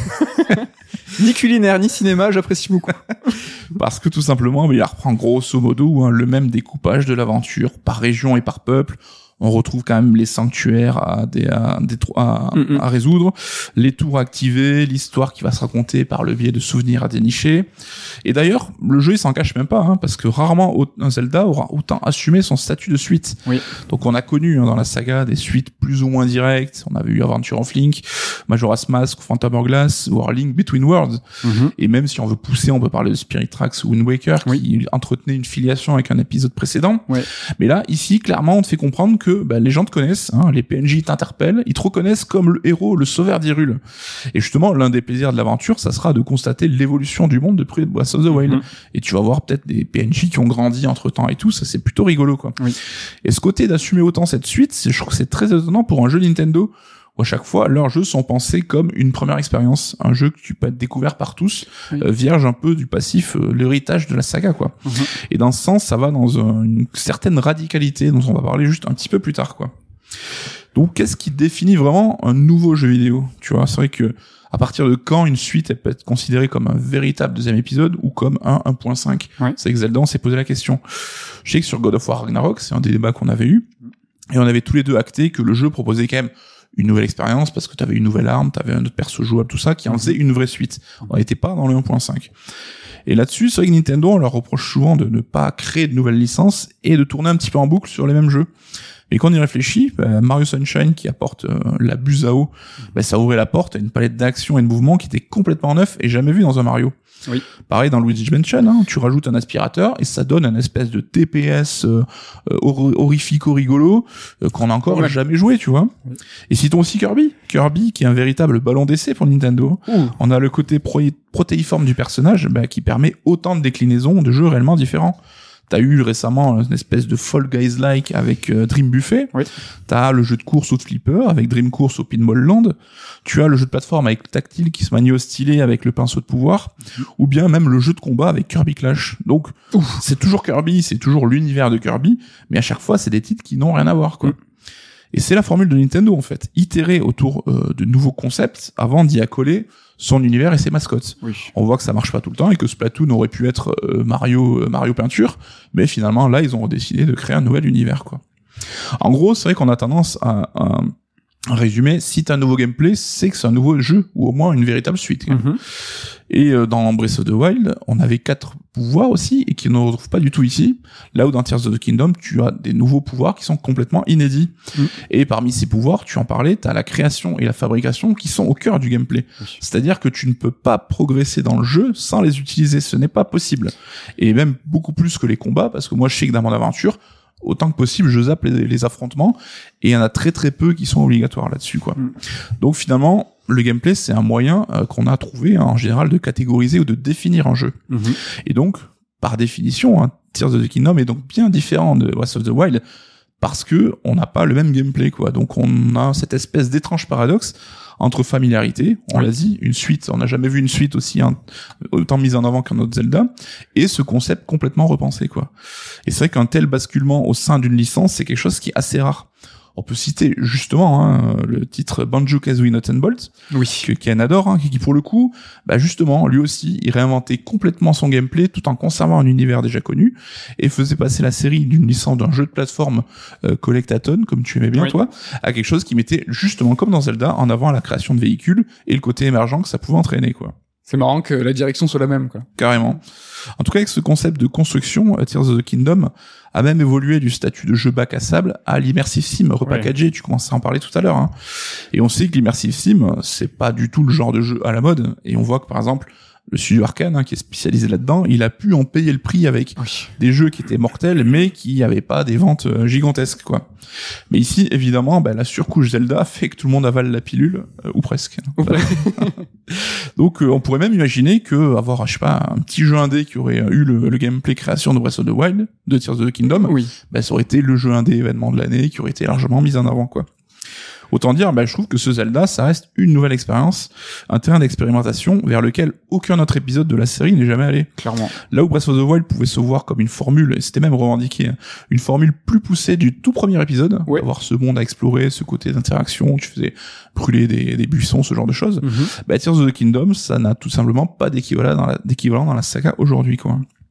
Ni culinaire, ni cinéma, j'apprécie beaucoup. Parce que tout simplement, il reprend grosso modo hein, le même découpage de l'aventure par région et par peuple. On retrouve quand même les sanctuaires à, des, à, des, à, mm-hmm. à résoudre, les tours activés, l'histoire qui va se raconter par le biais de souvenirs à dénicher. Et d'ailleurs, le jeu il s'en cache même pas, hein, parce que rarement un Zelda aura autant assumé son statut de suite. Oui. Donc on a connu hein, dans la saga des suites plus ou moins directes. On avait eu Adventure of Link, Majora's Mask, Phantom Hourglass, ou Link Between Worlds. Mm-hmm. Et même si on veut pousser, on peut parler de Spirit Tracks ou Wind Waker, oui. qui entretenait une filiation avec un épisode précédent. Oui. Mais là, ici, clairement, on te fait comprendre que que bah, les gens te connaissent, hein, les P N J t'interpellent, ils te reconnaissent comme le héros, le sauveur d'Hyrule. Et justement, l'un des plaisirs de l'aventure, ça sera de constater l'évolution du monde depuis Breath of the Wild. Mm-hmm. Et tu vas voir peut-être des P N J qui ont grandi entre-temps et tout, ça c'est plutôt rigolo, quoi. Oui. Et ce côté d'assumer autant cette suite, c'est, je trouve que c'est très étonnant pour un jeu Nintendo, où à chaque fois, leurs jeux sont pensés comme une première expérience, un jeu que tu peux être découvert par tous, oui. euh, vierge un peu du passif, euh, l'héritage de la saga, quoi. Mm-hmm. Et dans ce sens, ça va dans un, une certaine radicalité dont on va parler juste un petit peu plus tard, quoi. Donc, qu'est-ce qui définit vraiment un nouveau jeu vidéo? Tu vois, c'est vrai que à partir de quand une suite elle peut être considérée comme un véritable deuxième épisode ou comme un un point cinq? Ouais. C'est que Zelda, on s'est posé la question. Je sais que sur God of War Ragnarok, c'est un des débats qu'on avait eu, et on avait tous les deux acté que le jeu proposait quand même une nouvelle expérience parce que t'avais une nouvelle arme, t'avais un autre perso jouable, tout ça, qui en faisait une vraie suite. On n'était pas dans le un point cinq. Et là-dessus, c'est vrai que Nintendo, on leur reproche souvent de ne pas créer de nouvelles licences et de tourner un petit peu en boucle sur les mêmes jeux. Et quand on y réfléchit, bah, Mario Sunshine qui apporte euh, la buse à eau, bah, ça ouvrait la porte à une palette d'actions et de mouvements qui était complètement neuf et jamais vu dans un Mario. Oui. Pareil dans Luigi's Mansion, hein, tu rajoutes un aspirateur et ça donne un espèce de T P S euh, horrifico rigolo euh, qu'on a encore ouais. jamais joué, tu vois. Oui. Et citons aussi Kirby, Kirby qui est un véritable ballon d'essai pour Nintendo. Ouh. On a le côté pro- protéiforme du personnage bah, qui permet autant de déclinaisons de jeux réellement différents. T'as eu récemment une espèce de Fall Guys-like avec euh, Dream Buffet. Oui. T'as le jeu de course au flipper avec Dream Course au Pinball Land. Tu as le jeu de plateforme avec Tactile qui se manie au stylet avec le pinceau de pouvoir. Mmh. Ou bien même le jeu de combat avec Kirby Clash. Donc, Ouf. c'est toujours Kirby, c'est toujours l'univers de Kirby, mais à chaque fois, c'est des titres qui n'ont rien à voir, quoi. Mmh. Et c'est la formule de Nintendo, en fait. Itérer autour euh, de nouveaux concepts avant d'y accoler son univers et ses mascottes. Oui. On voit que ça marche pas tout le temps et que Splatoon aurait pu être euh, Mario euh, Mario peinture, mais finalement là ils ont décidé de créer un nouvel univers, quoi. En gros, c'est vrai qu'on a tendance à, à résumer, si t'as un nouveau gameplay, c'est que c'est un nouveau jeu ou au moins une véritable suite. Mm-hmm. Et euh, dans Breath of the Wild, on avait quatre pouvoirs aussi et qui ne retrouve pas du tout ici. Là où dans Tears of the Kingdom, tu as des nouveaux pouvoirs qui sont complètement inédits. Mm. Et parmi ces pouvoirs, tu en parlais, tu as la création et la fabrication qui sont au cœur du gameplay. Oui. C'est-à-dire que tu ne peux pas progresser dans le jeu sans les utiliser, ce n'est pas possible. Et même beaucoup plus que les combats, parce que moi je sais que dans mon aventure, autant que possible, je zappe les, les affrontements, et il y en a très très peu qui sont obligatoires là-dessus, quoi. Mm. Donc finalement, le gameplay, c'est un moyen euh, qu'on a trouvé hein, en général de catégoriser ou de définir un jeu. Mm-hmm. Et donc, par définition, hein, Tears of the Kingdom est donc bien différent de Breath of the Wild parce que on n'a pas le même gameplay, quoi. Donc on a cette espèce d'étrange paradoxe entre familiarité, on oui. l'a dit, une suite, on n'a jamais vu une suite aussi hein, autant mise en avant qu'un autre Zelda, et ce concept complètement repensé, quoi. Et c'est vrai qu'un tel basculement au sein d'une licence, c'est quelque chose qui est assez rare. On peut citer justement hein, le titre Banjo-Kazooie Nuts and Bolts, oui. que Ken adore, hein, qui, qui pour le coup, bah justement, lui aussi, il réinventait complètement son gameplay tout en conservant un univers déjà connu et faisait passer la série d'une licence d'un jeu de plateforme euh, collectathon, comme tu aimais bien oui. toi, à quelque chose qui mettait justement, comme dans Zelda, en avant la création de véhicules et le côté émergent que ça pouvait entraîner, quoi. C'est marrant que la direction soit la même, quoi. Carrément. En tout cas, avec ce concept de construction, Tears of the Kingdom a même évolué du statut de jeu bac à sable à l'immersive sim repackagé. Ouais. Tu commençais à en parler tout à l'heure, hein. Et on sait que l'immersive sim, c'est pas du tout le genre de jeu à la mode. Et on voit que, par exemple, le studio Arkane, hein, qui est spécialisé là-dedans, il a pu en payer le prix avec oui. des jeux qui étaient mortels, mais qui avaient pas des ventes euh, gigantesques, quoi. Mais ici, évidemment, bah, la surcouche Zelda fait que tout le monde avale la pilule, euh, ou presque. Ou presque. Donc, euh, on pourrait même imaginer que avoir, je sais pas, un petit jeu indé qui aurait eu le, le gameplay création de Breath of the Wild, de Tears of the Kingdom, oui. bah, ça aurait été le jeu indé événement de l'année qui aurait été largement mis en avant, quoi. Autant dire, bah, je trouve que ce Zelda, ça reste une nouvelle expérience, un terrain d'expérimentation vers lequel aucun autre épisode de la série n'est jamais allé. Clairement. Là où Breath of the Wild pouvait se voir comme une formule, et c'était même revendiqué, une formule plus poussée du tout premier épisode, ouais. avoir ce monde à explorer, ce côté d'interaction, où tu faisais brûler des, des buissons, ce genre de choses. Mm-hmm. Bah, Tears of the Kingdom, ça n'a tout simplement pas d'équivalent dans la, d'équivalent dans la saga aujourd'hui, quoi.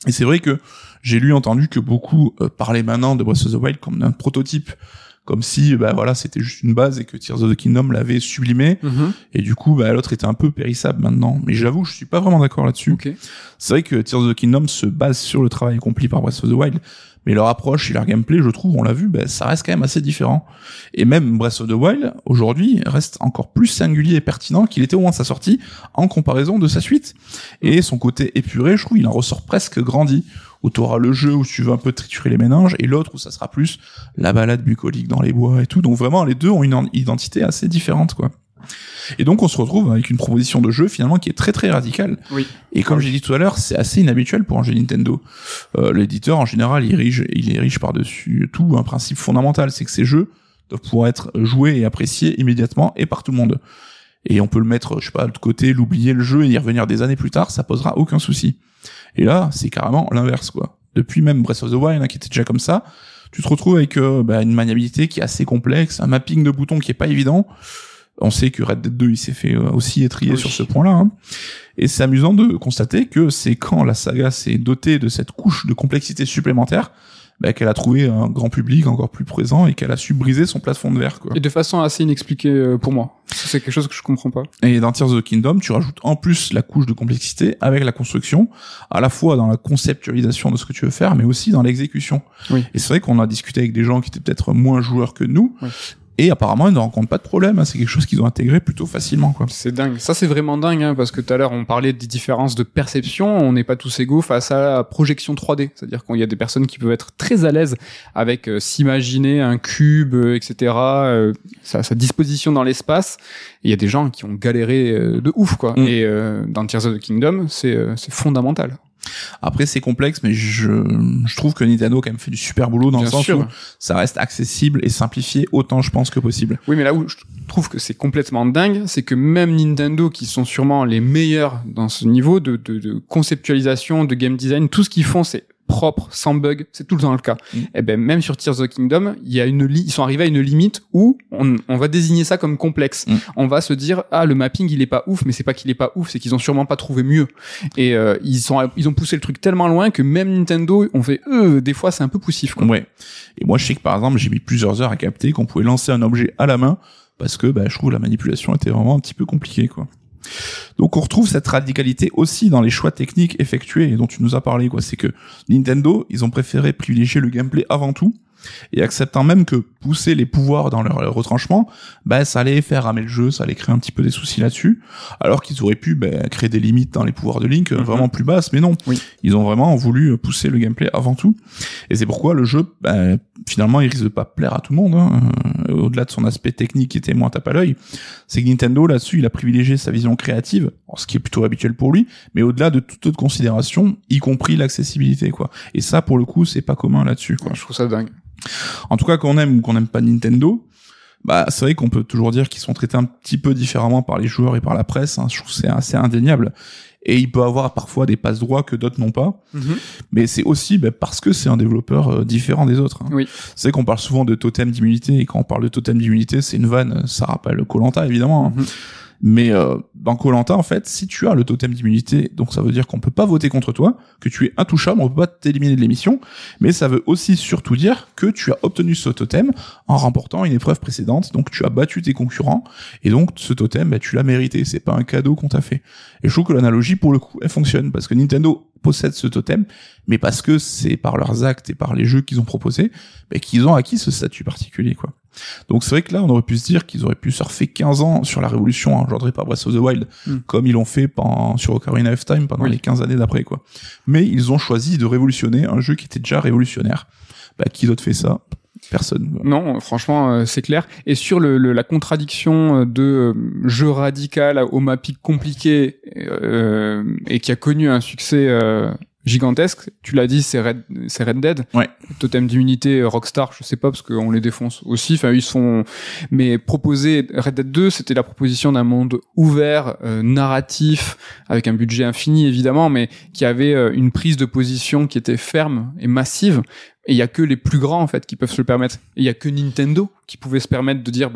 Et c'est vrai que j'ai lu, entendu que beaucoup euh, parlaient maintenant de Breath of the Wild comme d'un prototype, comme si bah voilà c'était juste une base et que Tears of the Kingdom l'avait sublimé, mm-hmm. et du coup bah l'autre était un peu périssable maintenant. Mais j'avoue, je suis pas vraiment d'accord là-dessus. Okay. C'est vrai que Tears of the Kingdom se base sur le travail accompli par Breath of the Wild, mais leur approche et leur gameplay, je trouve, on l'a vu, bah, ça reste quand même assez différent. Et même Breath of the Wild, aujourd'hui, reste encore plus singulier et pertinent qu'il était au moment de sa sortie, en comparaison de sa suite. Et son côté épuré, je trouve, il en ressort presque grandi. Où tu auras le jeu où tu veux un peu triturer les méninges, et l'autre où ça sera plus la balade bucolique dans les bois et tout. Donc vraiment, les deux ont une identité assez différente, quoi. Et donc on se retrouve avec une proposition de jeu finalement qui est très très radicale. Oui. Et comme j'ai dit tout à l'heure, c'est assez inhabituel pour un jeu Nintendo. Euh, l'éditeur en général, il érige, il érige par-dessus tout un principe fondamental, c'est que ces jeux doivent pouvoir être joués et appréciés immédiatement et par tout le monde. Et on peut le mettre, je sais pas, de côté, l'oublier le jeu et y revenir des années plus tard, ça posera aucun souci. Et là, c'est carrément l'inverse, quoi. Depuis même Breath of the Wild, hein, qui était déjà comme ça, tu te retrouves avec euh, bah, une maniabilité qui est assez complexe, un mapping de boutons qui est pas évident. On sait que Red Dead deux, il s'est fait euh, aussi étrier oui. sur ce point-là. Hein. Et c'est amusant de constater que c'est quand la saga s'est dotée de cette couche de complexité supplémentaire, bah, qu'elle a trouvé un grand public encore plus présent et qu'elle a su briser son plafond de verre, quoi. Et de façon assez inexpliquée pour moi. C'est quelque chose que je comprends pas. Et dans Tears of the Kingdom, tu rajoutes en plus la couche de complexité avec la construction, à la fois dans la conceptualisation de ce que tu veux faire, mais aussi dans l'exécution. Oui. Et c'est vrai qu'on a discuté avec des gens qui étaient peut-être moins joueurs que nous, oui. Et apparemment, ils ne rencontrent pas de problème. Hein. C'est quelque chose qu'ils ont intégré plutôt facilement, quoi. C'est dingue. Ça, c'est vraiment dingue, hein, parce que tout à l'heure, on parlait des différences de perception. On n'est pas tous égaux face à la projection trois D. C'est-à-dire qu'il y a des personnes qui peuvent être très à l'aise avec euh, s'imaginer un cube, euh, et cetera, euh, sa, sa disposition dans l'espace. Et il y a des gens qui ont galéré euh, de ouf, quoi. Mm. Et euh, dans Tears of the Kingdom, c'est, euh, c'est fondamental. Après, c'est complexe, mais je, je trouve que Nintendo a quand même fait du super boulot dans Bien le sens sûr. où ça reste accessible et simplifié autant, je pense, que possible. Oui, mais là où je trouve que c'est complètement dingue, c'est que même Nintendo, qui sont sûrement les meilleurs dans ce niveau de, de, de conceptualisation, de game design, tout ce qu'ils font, c'est propre, sans bug, c'est tout le temps le cas. Mm. Et ben même sur Tears of the Kingdom, il y a une li- ils sont arrivés à une limite où on, on va désigner ça comme complexe. Mm. On va se dire ah le mapping il est pas ouf, mais c'est pas qu'il est pas ouf, c'est qu'ils ont sûrement pas trouvé mieux. Et euh, ils sont ils ont poussé le truc tellement loin que même Nintendo on fait euh des fois c'est un peu poussif, quoi. Ouais. Et moi je sais que par exemple, j'ai mis plusieurs heures à capter qu'on pouvait lancer un objet à la main parce que bah je trouve la manipulation était vraiment un petit peu compliquée, quoi. Donc on retrouve cette radicalité aussi dans les choix techniques effectués et dont tu nous as parlé, quoi. C'est que Nintendo, ils ont préféré privilégier le gameplay avant tout, et acceptant même que pousser les pouvoirs dans leur, leur retranchement, bah ça allait faire ramer le jeu, ça allait créer un petit peu des soucis là-dessus, alors qu'ils auraient pu bah, créer des limites dans les pouvoirs de Link mm-hmm. vraiment plus basses, mais non. Oui. Ils ont vraiment voulu pousser le gameplay avant tout, et c'est pourquoi le jeu, bah, finalement, il risque de pas plaire à tout le monde, hein. Euh, au-delà de son aspect technique qui était moins tape à l'œil, c'est que Nintendo, là-dessus, il a privilégié sa vision créative, ce qui est plutôt habituel pour lui, mais au-delà de toute autre considération, y compris l'accessibilité, quoi. Et ça, pour le coup, c'est pas commun là-dessus, quoi. Je trouve ça dingue. En tout cas, qu'on aime ou qu'on n'aime pas Nintendo, bah c'est vrai qu'on peut toujours dire qu'ils sont traités un petit peu différemment par les joueurs et par la presse, hein. Je trouve que c'est assez indéniable. Et il peut avoir parfois des passe-droits que d'autres n'ont pas. Mm-hmm. Mais c'est aussi bah, parce que c'est un développeur euh, différent des autres. Hein. Oui. C'est vrai qu'on parle souvent de totem d'immunité, et quand on parle de totem d'immunité, c'est une vanne, ça rappelle Koh-Lanta évidemment. Hein. Mm-hmm. Mais euh, dans Koh-Lanta, en fait, si tu as le totem d'immunité, donc ça veut dire qu'on peut pas voter contre toi, que tu es intouchable, on peut pas t'éliminer de l'émission, mais ça veut aussi surtout dire que tu as obtenu ce totem en remportant une épreuve précédente, donc tu as battu tes concurrents, et donc ce totem, bah, tu l'as mérité, c'est pas un cadeau qu'on t'a fait. Et je trouve que l'analogie, pour le coup, elle fonctionne, parce que Nintendo possède ce totem, mais parce que c'est par leurs actes et par les jeux qu'ils ont proposés, bah, qu'ils ont acquis ce statut particulier, quoi. Donc c'est vrai que là, on aurait pu se dire qu'ils auraient pu surfer quinze ans sur la révolution engendrée par Breath of the Wild, mm. comme ils l'ont fait pendant, sur Ocarina of Time pendant oui. les quinze années d'après, quoi. Mais ils ont choisi de révolutionner un jeu qui était déjà révolutionnaire. Bah, qui d'autre fait ça? Personne. Quoi. Non, franchement, euh, c'est clair. Et sur le, le la contradiction de euh, jeu radical au mapping compliqué euh, et qui a connu un succès euh, gigantesque, tu l'as dit, c'est Red, c'est Red Dead. Ouais. Totem d'immunité, Rockstar, je sais pas parce qu'on les défonce aussi. Enfin, ils sont. Mais proposer Red Dead deux, c'était la proposition d'un monde ouvert, euh, narratif, avec un budget infini évidemment, mais qui avait euh, une prise de position qui était ferme et massive. Et il y a que les plus grands en fait qui peuvent se le permettre. Et il y a que Nintendo qui pouvait se permettre de dire, ben.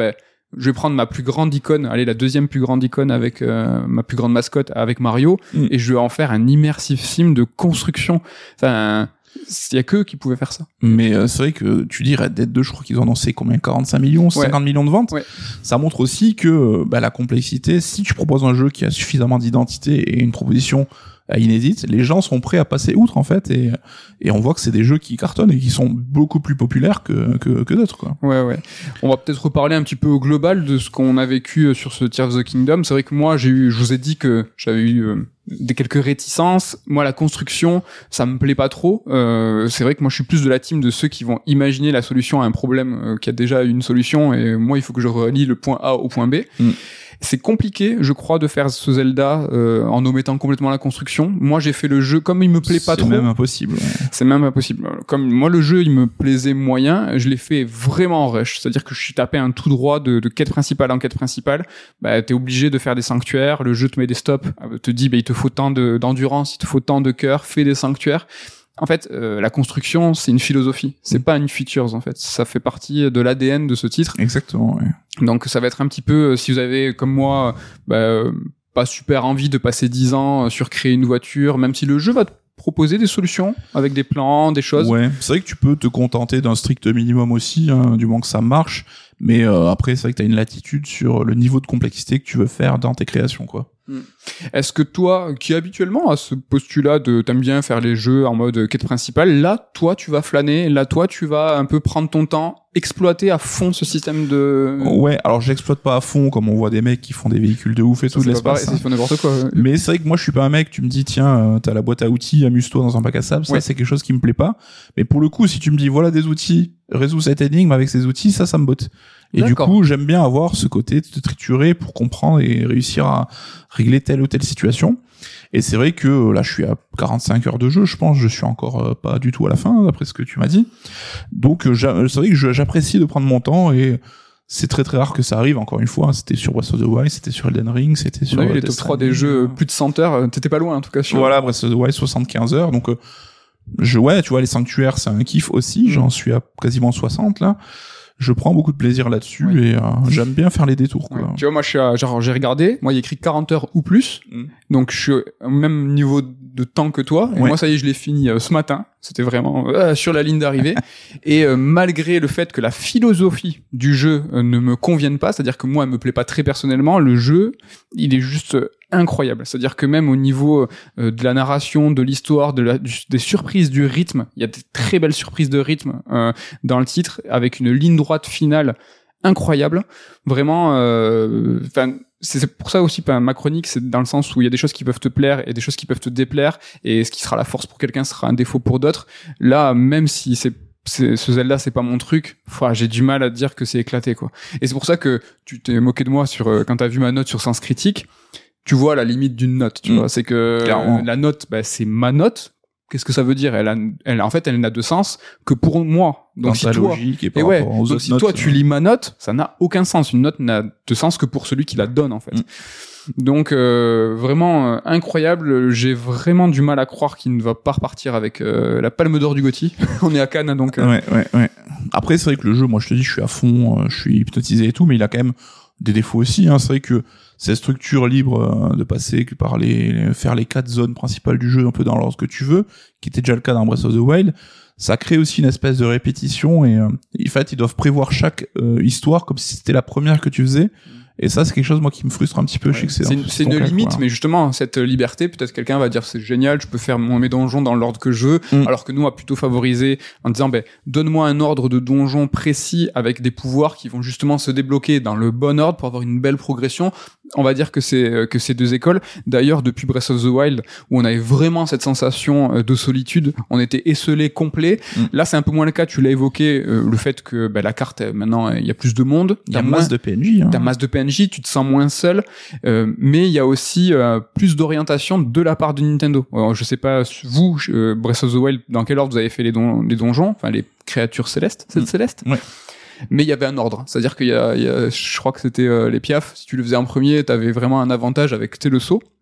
je vais prendre ma plus grande icône, allez, la deuxième plus grande icône avec euh, ma plus grande mascotte avec Mario, mm. et je vais en faire un immersive sim de construction. Enfin, il y a qu'eux qui pouvaient faire ça. Mais euh, c'est vrai que tu dis Red Dead deux, je crois qu'ils ont annoncé combien, quarante-cinq millions, ouais. cinquante millions de ventes. Ouais. Ça montre aussi que bah, la complexité, si tu proposes un jeu qui a suffisamment d'identité et une proposition inédite, les gens sont prêts à passer outre en fait, et et on voit que c'est des jeux qui cartonnent et qui sont beaucoup plus populaires que que, que d'autres quoi. Ouais ouais. On va peut-être reparler un petit peu au global de ce qu'on a vécu sur ce Tears of the Kingdom. C'est vrai que moi j'ai eu, je vous ai dit que j'avais eu euh, des quelques réticences. Moi la construction, ça me plaît pas trop. Euh, c'est vrai que moi je suis plus de la team de ceux qui vont imaginer la solution à un problème euh, qui a déjà une solution, et moi il faut que je relie le point A au point B. Mm. C'est compliqué, je crois, de faire ce Zelda euh, en omettant complètement la construction. Moi, j'ai fait le jeu comme il me plaît pas trop. C'est même impossible. Ouais. C'est même impossible. Comme moi, le jeu, il me plaisait moyen. Je l'ai fait vraiment en rush. C'est-à-dire que je suis tapé un tout droit de, de quête principale en quête principale. Bah, t'es obligé de faire des sanctuaires. Le jeu te met des stops. Te dit, bah, il te faut tant de, d'endurance, il te faut tant de cœur. Fais des sanctuaires. En fait, euh, la construction, c'est une philosophie. C'est mmh. pas une features, en fait. Ça fait partie de l'A D N de ce titre. Exactement, ouais. Donc, ça va être un petit peu, si vous avez, comme moi, bah, euh, pas super envie de passer dix ans sur créer une voiture, même si le jeu va te proposer des solutions avec des plans, des choses. Ouais, c'est vrai que tu peux te contenter d'un strict minimum aussi, hein, du moment que ça marche. Mais euh, après, c'est vrai que t'as une latitude sur le niveau de complexité que tu veux faire dans tes créations, quoi. Est-ce que toi, qui habituellement a ce postulat de t'aimes bien faire les jeux en mode quête principale, là, toi, tu vas flâner, là, toi, tu vas un peu prendre ton temps, exploiter à fond ce système de... Ouais, alors j'exploite pas à fond, comme on voit des mecs qui font des véhicules de ouf et tout de l'espace. Ils font n'importe quoi. Ouais. Mais c'est vrai que moi, je suis pas un mec, tu me dis, tiens, euh, t'as la boîte à outils, amuse-toi dans un bac à sable, ça, ouais. c'est quelque chose qui me plaît pas. Mais pour le coup, si tu me dis, voilà des outils, résous cette énigme avec ces outils, ça, ça me botte. Et D'accord. du coup, j'aime bien avoir ce côté de triturer pour comprendre et réussir à régler telle ou telle situation. Et c'est vrai que là, je suis à quarante-cinq heures de jeu, je pense. Je suis encore euh, pas du tout à la fin, d'après ce que tu m'as dit. Donc, euh, c'est vrai que j'apprécie de prendre mon temps, et c'est très très rare que ça arrive. Encore une fois, hein, c'était sur Breath of the Wild, c'était sur Elden Ring, c'était sur... On a eu les top trois des jeux, plus de cent heures. T'étais pas loin, en tout cas. Sur... Voilà, Breath of the Wild, soixante-quinze heures. Donc, euh, je, ouais, tu vois, les sanctuaires, c'est un kiff aussi. J'en suis à quasiment soixante, là. Je prends beaucoup de plaisir là-dessus, oui. et euh, j'aime bien faire les détours, quoi. Ouais. Tu vois, moi, je suis à, genre, j'ai regardé, moi, il y a écrit quarante heures ou plus, mm. donc je suis au même niveau de temps que toi, et ouais. moi, ça y est, je l'ai fini euh, ce matin. C'était vraiment euh, sur la ligne d'arrivée. Et euh, malgré le fait que la philosophie du jeu euh, ne me convienne pas, c'est-à-dire que moi, elle me plaît pas très personnellement, le jeu, il est juste euh, incroyable. C'est-à-dire que même au niveau euh, de la narration, de l'histoire, de la, du, des surprises du rythme, il y a des très belles surprises de rythme euh, dans le titre, avec une ligne droite finale incroyable. Vraiment, enfin. Euh, c'est pour ça aussi, ma chronique, c'est dans le sens où il y a des choses qui peuvent te plaire et des choses qui peuvent te déplaire, et ce qui sera la force pour quelqu'un sera un défaut pour d'autres. Là, même si c'est, c'est ce Zelda, c'est pas mon truc, enfin, j'ai du mal à te dire que c'est éclaté, quoi. Et c'est pour ça que tu t'es moqué de moi sur euh, quand t'as vu ma note sur Sens Critique. Tu vois la limite d'une note, tu mmh. vois, c'est que Clairement. la note, bah, c'est ma note. Qu'est-ce que ça veut dire? Elle a, elle, en fait, elle n'a de sens que pour moi. Donc, si toi, et, et ouais, donc si notes, toi, tu lis ma note, ça n'a aucun sens. Une note n'a de sens que pour celui qui la donne, en fait. Mm. Donc, euh, vraiment, euh, incroyable. J'ai vraiment du mal à croire qu'il ne va pas repartir avec, euh, la palme d'or du Gotti. On est à Cannes, donc, euh... ouais, ouais, ouais. Après, c'est vrai que le jeu, moi, je te dis, je suis à fond, euh, je suis hypnotisé et tout, mais il a quand même des défauts aussi, hein. C'est vrai que cette structure libre euh, de passer que par les, faire les quatre zones principales du jeu un peu dans l'ordre que tu veux, qui était déjà le cas dans Breath of the Wild, ça crée aussi une espèce de répétition, et euh, en fait, ils doivent prévoir chaque euh, histoire comme si c'était la première que tu faisais. Et ça, c'est quelque chose, moi, qui me frustre un petit peu. Ouais. Je sais que c'est, c'est une, c'est une cas, limite, quoi. Mais justement, cette liberté, peut-être quelqu'un va dire, c'est génial, je peux faire mon, mes donjons dans l'ordre que je veux, mm. alors que nous, on a plutôt favorisé en disant, ben, donne-moi un ordre de donjon précis avec des pouvoirs qui vont justement se débloquer dans le bon ordre pour avoir une belle progression. On va dire que c'est, que c'est deux écoles. D'ailleurs, depuis Breath of the Wild, où on avait vraiment cette sensation de solitude, on était esselés, complets. Mm. Là, c'est un peu moins le cas. Tu l'as évoqué, euh, le fait que, ben, la carte, maintenant, il y a plus de monde. Il y a masse de P N J, hein. T'as masse de P N J, tu te sens moins seul, euh, mais il y a aussi euh, plus d'orientation de la part de Nintendo. Alors, je sais pas, vous, euh, Breath of the Wild, dans quel ordre vous avez fait les, don- les donjons, enfin les créatures célestes, c'est mmh. céleste. Ouais. Mais il y avait un ordre, c'est-à-dire qu'il y a, il y a je crois que c'était euh, les piafs, si tu le faisais en premier, t'avais vraiment un avantage avec t'es le saut.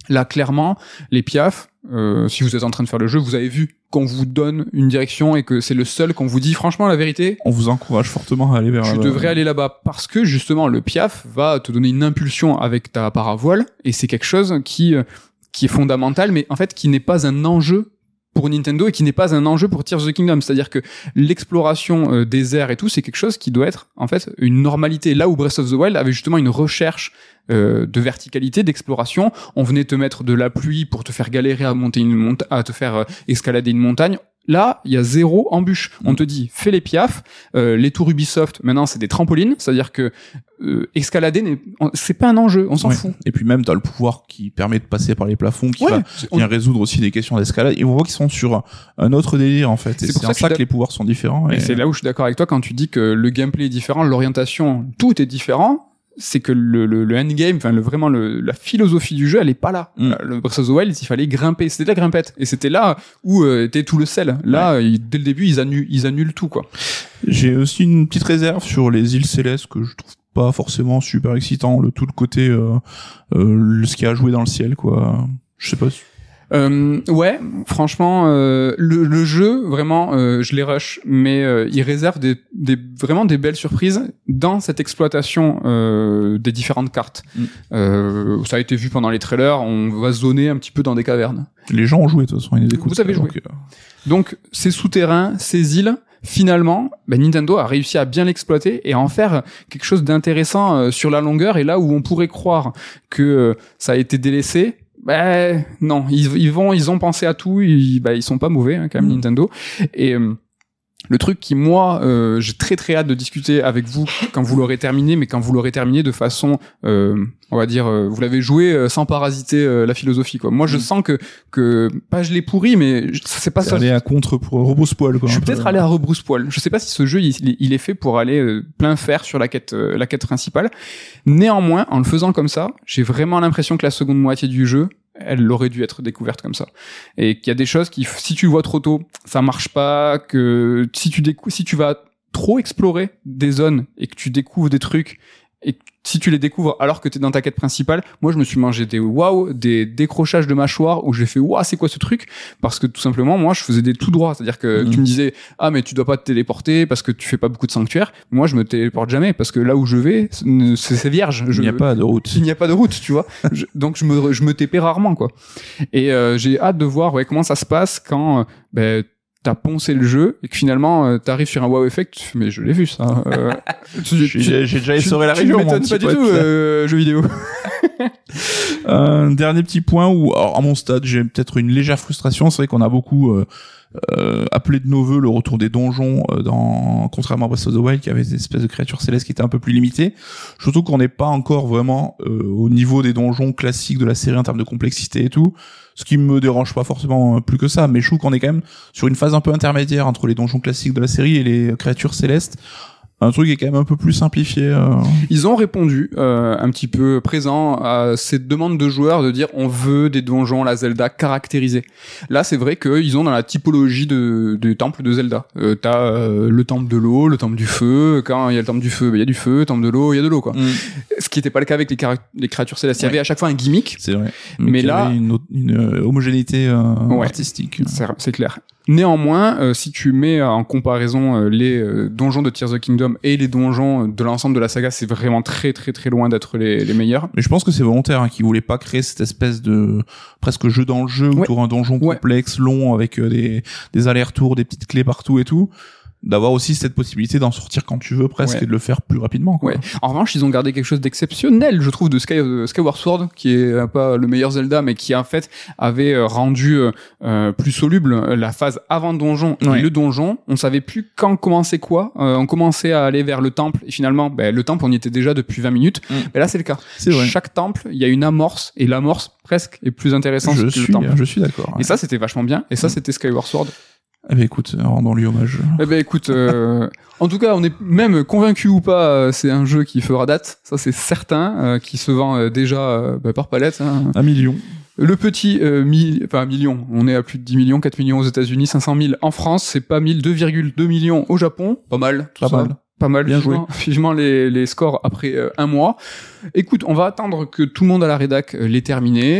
Là, clairement, les piafs, euh, si vous êtes en train de faire le jeu, vous avez vu qu'on vous donne une direction et que c'est le seul qu'on vous dit, franchement, la vérité. On vous encourage fortement à aller vers Tu là-bas. devrais aller là-bas parce que, justement, le piaf va te donner une impulsion avec ta paravoile et c'est quelque chose qui, qui est fondamental, mais en fait, qui n'est pas un enjeu pour Nintendo et qui n'est pas un enjeu pour Tears of the Kingdom. C'est-à-dire que l'exploration euh, des airs et tout, c'est quelque chose qui doit être, en fait, une normalité. Là où Breath of the Wild avait justement une recherche euh, de verticalité, d'exploration, on venait te mettre de la pluie pour te faire galérer à monter une montagne, à te faire euh, escalader une montagne. Là, il y a zéro embûche. On te dit, fais les piafs. Euh, les tours Ubisoft, maintenant, c'est des trampolines. C'est-à-dire que euh, escalader, n'est... c'est pas un enjeu. On s'en ouais. fout. Et puis même, t'as le pouvoir qui permet de passer par les plafonds, qui ouais, va on... vient résoudre aussi des questions d'escalade. Et on voit qu'ils sont sur un autre délire, en fait. Et c'est, c'est en ça que les pouvoirs sont différents. Et, et c'est là où je suis d'accord avec toi quand tu dis que le gameplay est différent, l'orientation, tout est différent. C'est que le, le, le endgame, enfin le, vraiment le, la philosophie du jeu, elle est pas là. Mm. Le Breath of the Wild, il fallait grimper, c'était de la grimpette, et c'était là où euh, était tout le sel. Là, ouais. ils, dès le début, ils annulent, ils annulent tout, quoi. J'ai aussi une petite réserve sur les îles célestes que je trouve pas forcément super excitant, le tout le côté euh, euh, ce qui a joué dans le ciel, quoi. Je sais pas. Si... Euh, ouais, franchement, euh, le, le jeu, vraiment, euh, je les rush, mais euh, il réserve des, des, vraiment des belles surprises dans cette exploitation euh, des différentes cartes. Mm. Euh, ça a été vu pendant les trailers, on va zoner un petit peu dans des cavernes. Les gens ont joué, de toute façon, ils les écoutent. Vous avez joué. Donc, euh... donc ces souterrains, ces îles, finalement, ben, Nintendo a réussi à bien l'exploiter et à en faire quelque chose d'intéressant euh, sur la longueur, et là où on pourrait croire que euh, ça a été délaissé, ben non, ils, ils vont, ils ont pensé à tout, ils, ben, ils sont pas mauvais hein, quand même, mmh. Nintendo. Et euh, le truc qui moi, euh, j'ai très très hâte de discuter avec vous quand vous l'aurez terminé, mais quand vous l'aurez terminé de façon, euh, on va dire, euh, vous l'avez joué euh, sans parasiter euh, la philosophie, quoi. Moi, je mmh. sens que que pas je l'ai pourri, mais c'est pas c'est ça. Aller à contre pour rebrousse-poil, quoi. Je suis peut-être allé à rebrousse-poil. Je sais pas si ce jeu il, il est fait pour aller euh, plein fer sur la quête euh, la quête principale. Néanmoins, en le faisant comme ça, j'ai vraiment l'impression que la seconde moitié du jeu, elle aurait dû être découverte comme ça. Et qu'il y a des choses qui, si tu le vois trop tôt, ça marche pas, que si tu décou- si tu vas trop explorer des zones et que tu découvres des trucs, et si tu les découvres alors que t'es dans ta quête principale, moi je me suis mangé des waouh, des décrochages de mâchoire où j'ai fait waouh, c'est quoi ce truc? Parce que tout simplement, moi je faisais des tout droits, c'est-à-dire que mmh. tu me disais ah mais tu dois pas te téléporter parce que tu fais pas beaucoup de sanctuaires. Moi je me téléporte jamais parce que là où je vais, c'est, c'est vierge. Je, il n'y a pas de route. Il n'y a pas de route, tu vois. je, donc je me je me T P rarement, quoi. Et euh, j'ai hâte de voir ouais comment ça se passe quand euh, ben t'as poncé le jeu et que finalement euh, t'arrives sur un wow effect, mais je l'ai vu ça. Euh, tu, tu, j'ai, j'ai déjà essoré la région. Tu m'étonnes pas du tout, euh, jeu vidéo. Un dernier petit point où, alors, à mon stade, j'ai peut-être une légère frustration. C'est vrai qu'on a beaucoup euh, euh, appelé de nos voeux le retour des donjons euh, dans, contrairement à Breath of the Wild, qui avait des espèces de créatures célestes qui étaient un peu plus limitées. Je trouve qu'on n'est pas encore vraiment euh, au niveau des donjons classiques de la série en termes de complexité et tout. Ce qui me dérange pas forcément plus que ça, mais je trouve qu'on est quand même sur une phase un peu intermédiaire entre les donjons classiques de la série et les créatures célestes. Un truc qui est quand même un peu plus simplifié. Euh... Ils ont répondu euh, un petit peu présent à cette demande de joueurs de dire on veut des donjons la Zelda caractérisés. Là, c'est vrai qu'ils ont dans la typologie de des temples de Zelda. Euh, t'as euh, le temple de l'eau, le temple du feu. Quand il y a le temple du feu, il y a du feu. Le temple de l'eau, il y a de l'eau, quoi. Mm. Ce qui n'était pas le cas avec les, car- les créatures célestes. Il y avait à chaque fois un gimmick. C'est vrai. Mais, mais là, une, une homogénéité euh, ouais, artistique. C'est, c'est clair. Néanmoins, euh, si tu mets en comparaison euh, les euh, donjons de Tears of the Kingdom et les donjons de l'ensemble de la saga, c'est vraiment très très très loin d'être les, les meilleurs. Mais je pense que c'est volontaire, hein, qu'ils voulaient pas créer cette espèce de presque jeu dans le jeu ouais. autour d'un donjon ouais. complexe, long, avec euh, des, des allers-retours, des petites clés partout et tout. D'avoir aussi cette possibilité d'en sortir quand tu veux presque ouais. et de le faire plus rapidement, quoi. Ouais. En revanche, ils ont gardé quelque chose d'exceptionnel, je trouve, de Sky, euh, Skyward Sword, qui est euh, pas le meilleur Zelda, mais qui en fait avait euh, rendu euh, plus soluble euh, la phase avant donjon ouais. et le donjon. On savait plus quand commencer quoi. Euh, on commençait à aller vers le temple et finalement, ben, le temple on y était déjà depuis vingt minutes. Mm. Mais là, c'est le cas. C'est vrai. Chaque temple, il y a une amorce et l'amorce presque est plus intéressante je que suis, le temple. Je suis d'accord. Ouais. Et ça, c'était vachement bien. Et ça, mm. c'était Skyward Sword. Eh ben écoute, rendons-lui hommage. Eh ben écoute, euh, en tout cas, on est même convaincu ou pas, euh, c'est un jeu qui fera date, ça c'est certain, euh, qui se vend euh, déjà euh, bah, par palette. Hein. Un million. Le petit, euh, mille, enfin un million, on est à plus de dix millions, quatre millions aux États-Unis, cinq cent mille en France, c'est pas mille, deux virgule deux millions au Japon, pas mal, tout pas ça. mal. Pas mal, bien vivement, joué. Vivement les, les scores après euh, un mois. Écoute, on va attendre que tout le monde à la rédac euh, l'ait terminé.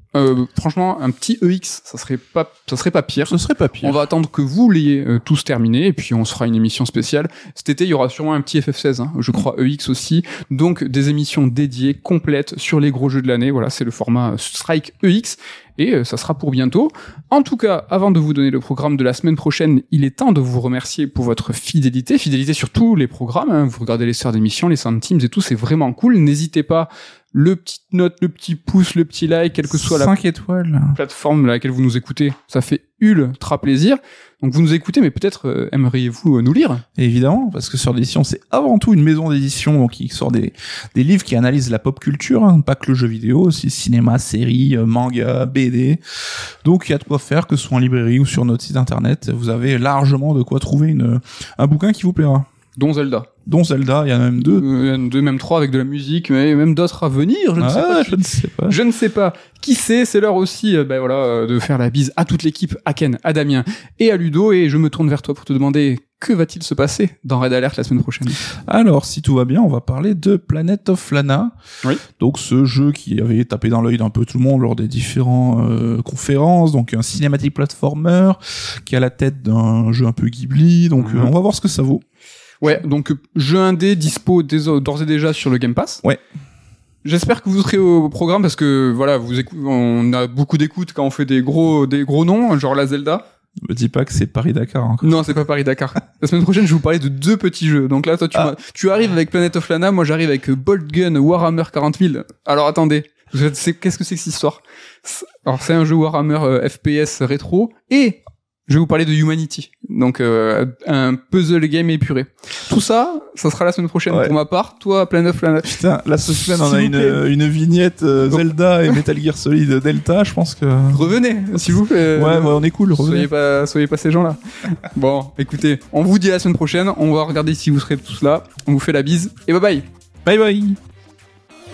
Euh, franchement, un petit E X, ça serait pas, ça serait pas pire. Ce serait pas pire. On va attendre que vous l'ayez euh, tous terminé, et puis on se fera une émission spéciale. Cet été, il y aura sûrement un petit F F seize, hein, je crois E X aussi. Donc, des émissions dédiées, complètes, sur les gros jeux de l'année. Voilà, c'est le format Strike E X. Et euh, ça sera pour bientôt. En tout cas, avant de vous donner le programme de la semaine prochaine, il est temps de vous remercier pour votre fidélité. Fidélité sur tous les programmes, hein. Vous regardez les sœurs d'émission, les Sound Teams et tout, c'est vraiment cool. N'hésitez pas, le petit note, le petit pouce, le petit like, quelle que soit la cinq étoiles. plateforme à laquelle vous nous écoutez, ça fait ultra plaisir. Donc vous nous écoutez, mais peut-être euh, aimeriez-vous euh, nous lire? Et évidemment, parce que Sœurs d'édition, c'est avant tout une maison d'édition donc qui sort des des livres qui analysent la pop culture, hein, pas que le jeu vidéo, aussi cinéma, séries, euh, manga, B D. Donc il y a de quoi faire, que ce soit en librairie ou sur notre site internet. Vous avez largement de quoi trouver une un bouquin qui vous plaira. Dont Zelda. Dont Zelda, il y en a même deux. Euh, il y en a deux, même trois avec de la musique, mais même d'autres à venir, je ne ah, sais pas. Je ne sais pas. Je ne sais pas. Qui sait, c'est l'heure aussi, euh, ben voilà, euh, de faire la bise à toute l'équipe, à Ken, à Damien et à Ludo, et je me tourne vers toi pour te demander que va-t-il se passer dans Red Alert la semaine prochaine. Alors, si tout va bien, on va parler de Planet of Lana. Oui. Donc, ce jeu qui avait tapé dans l'œil d'un peu tout le monde lors des différentes euh, conférences. Donc, un cinématique platformer qui a la tête d'un jeu un peu Ghibli. Donc, mmh. euh, on va voir ce que ça vaut. Ouais, donc jeu indé dispo dès- d'ores et déjà sur le Game Pass. Ouais. J'espère que vous serez au programme parce que voilà, vous écou- on a beaucoup d'écoute quand on fait des gros des gros noms, genre la Zelda. Me dis pas que c'est Paris-Dakar encore. Non, c'est pas Paris-Dakar. La semaine prochaine, je vais vous parler de deux petits jeux. Donc là, toi, tu, Ah. m'as- tu arrives avec Planet of Lana, moi j'arrive avec Bolt Gun Warhammer quarante mille. Alors attendez, je- c'est- qu'est-ce que c'est que cette histoire? C'est- Alors c'est un jeu Warhammer euh, F P S rétro et je vais vous parler de Humanity. Donc euh, un puzzle game épuré. Tout ça, ça sera la semaine prochaine Ouais. pour ma part. Toi, Planet of Lana. Putain, là, ce semaine, on S'il a vous une, plaît. une vignette euh, Zelda et Metal Gear Solid Delta, je pense que... Revenez, s'il vous plaît. Ouais, ouais, on est cool, revenez. Soyez pas, soyez pas ces gens-là. Bon, écoutez, on vous dit à la semaine prochaine. On va regarder si vous serez tous là. On vous fait la bise et bye bye. Bye bye.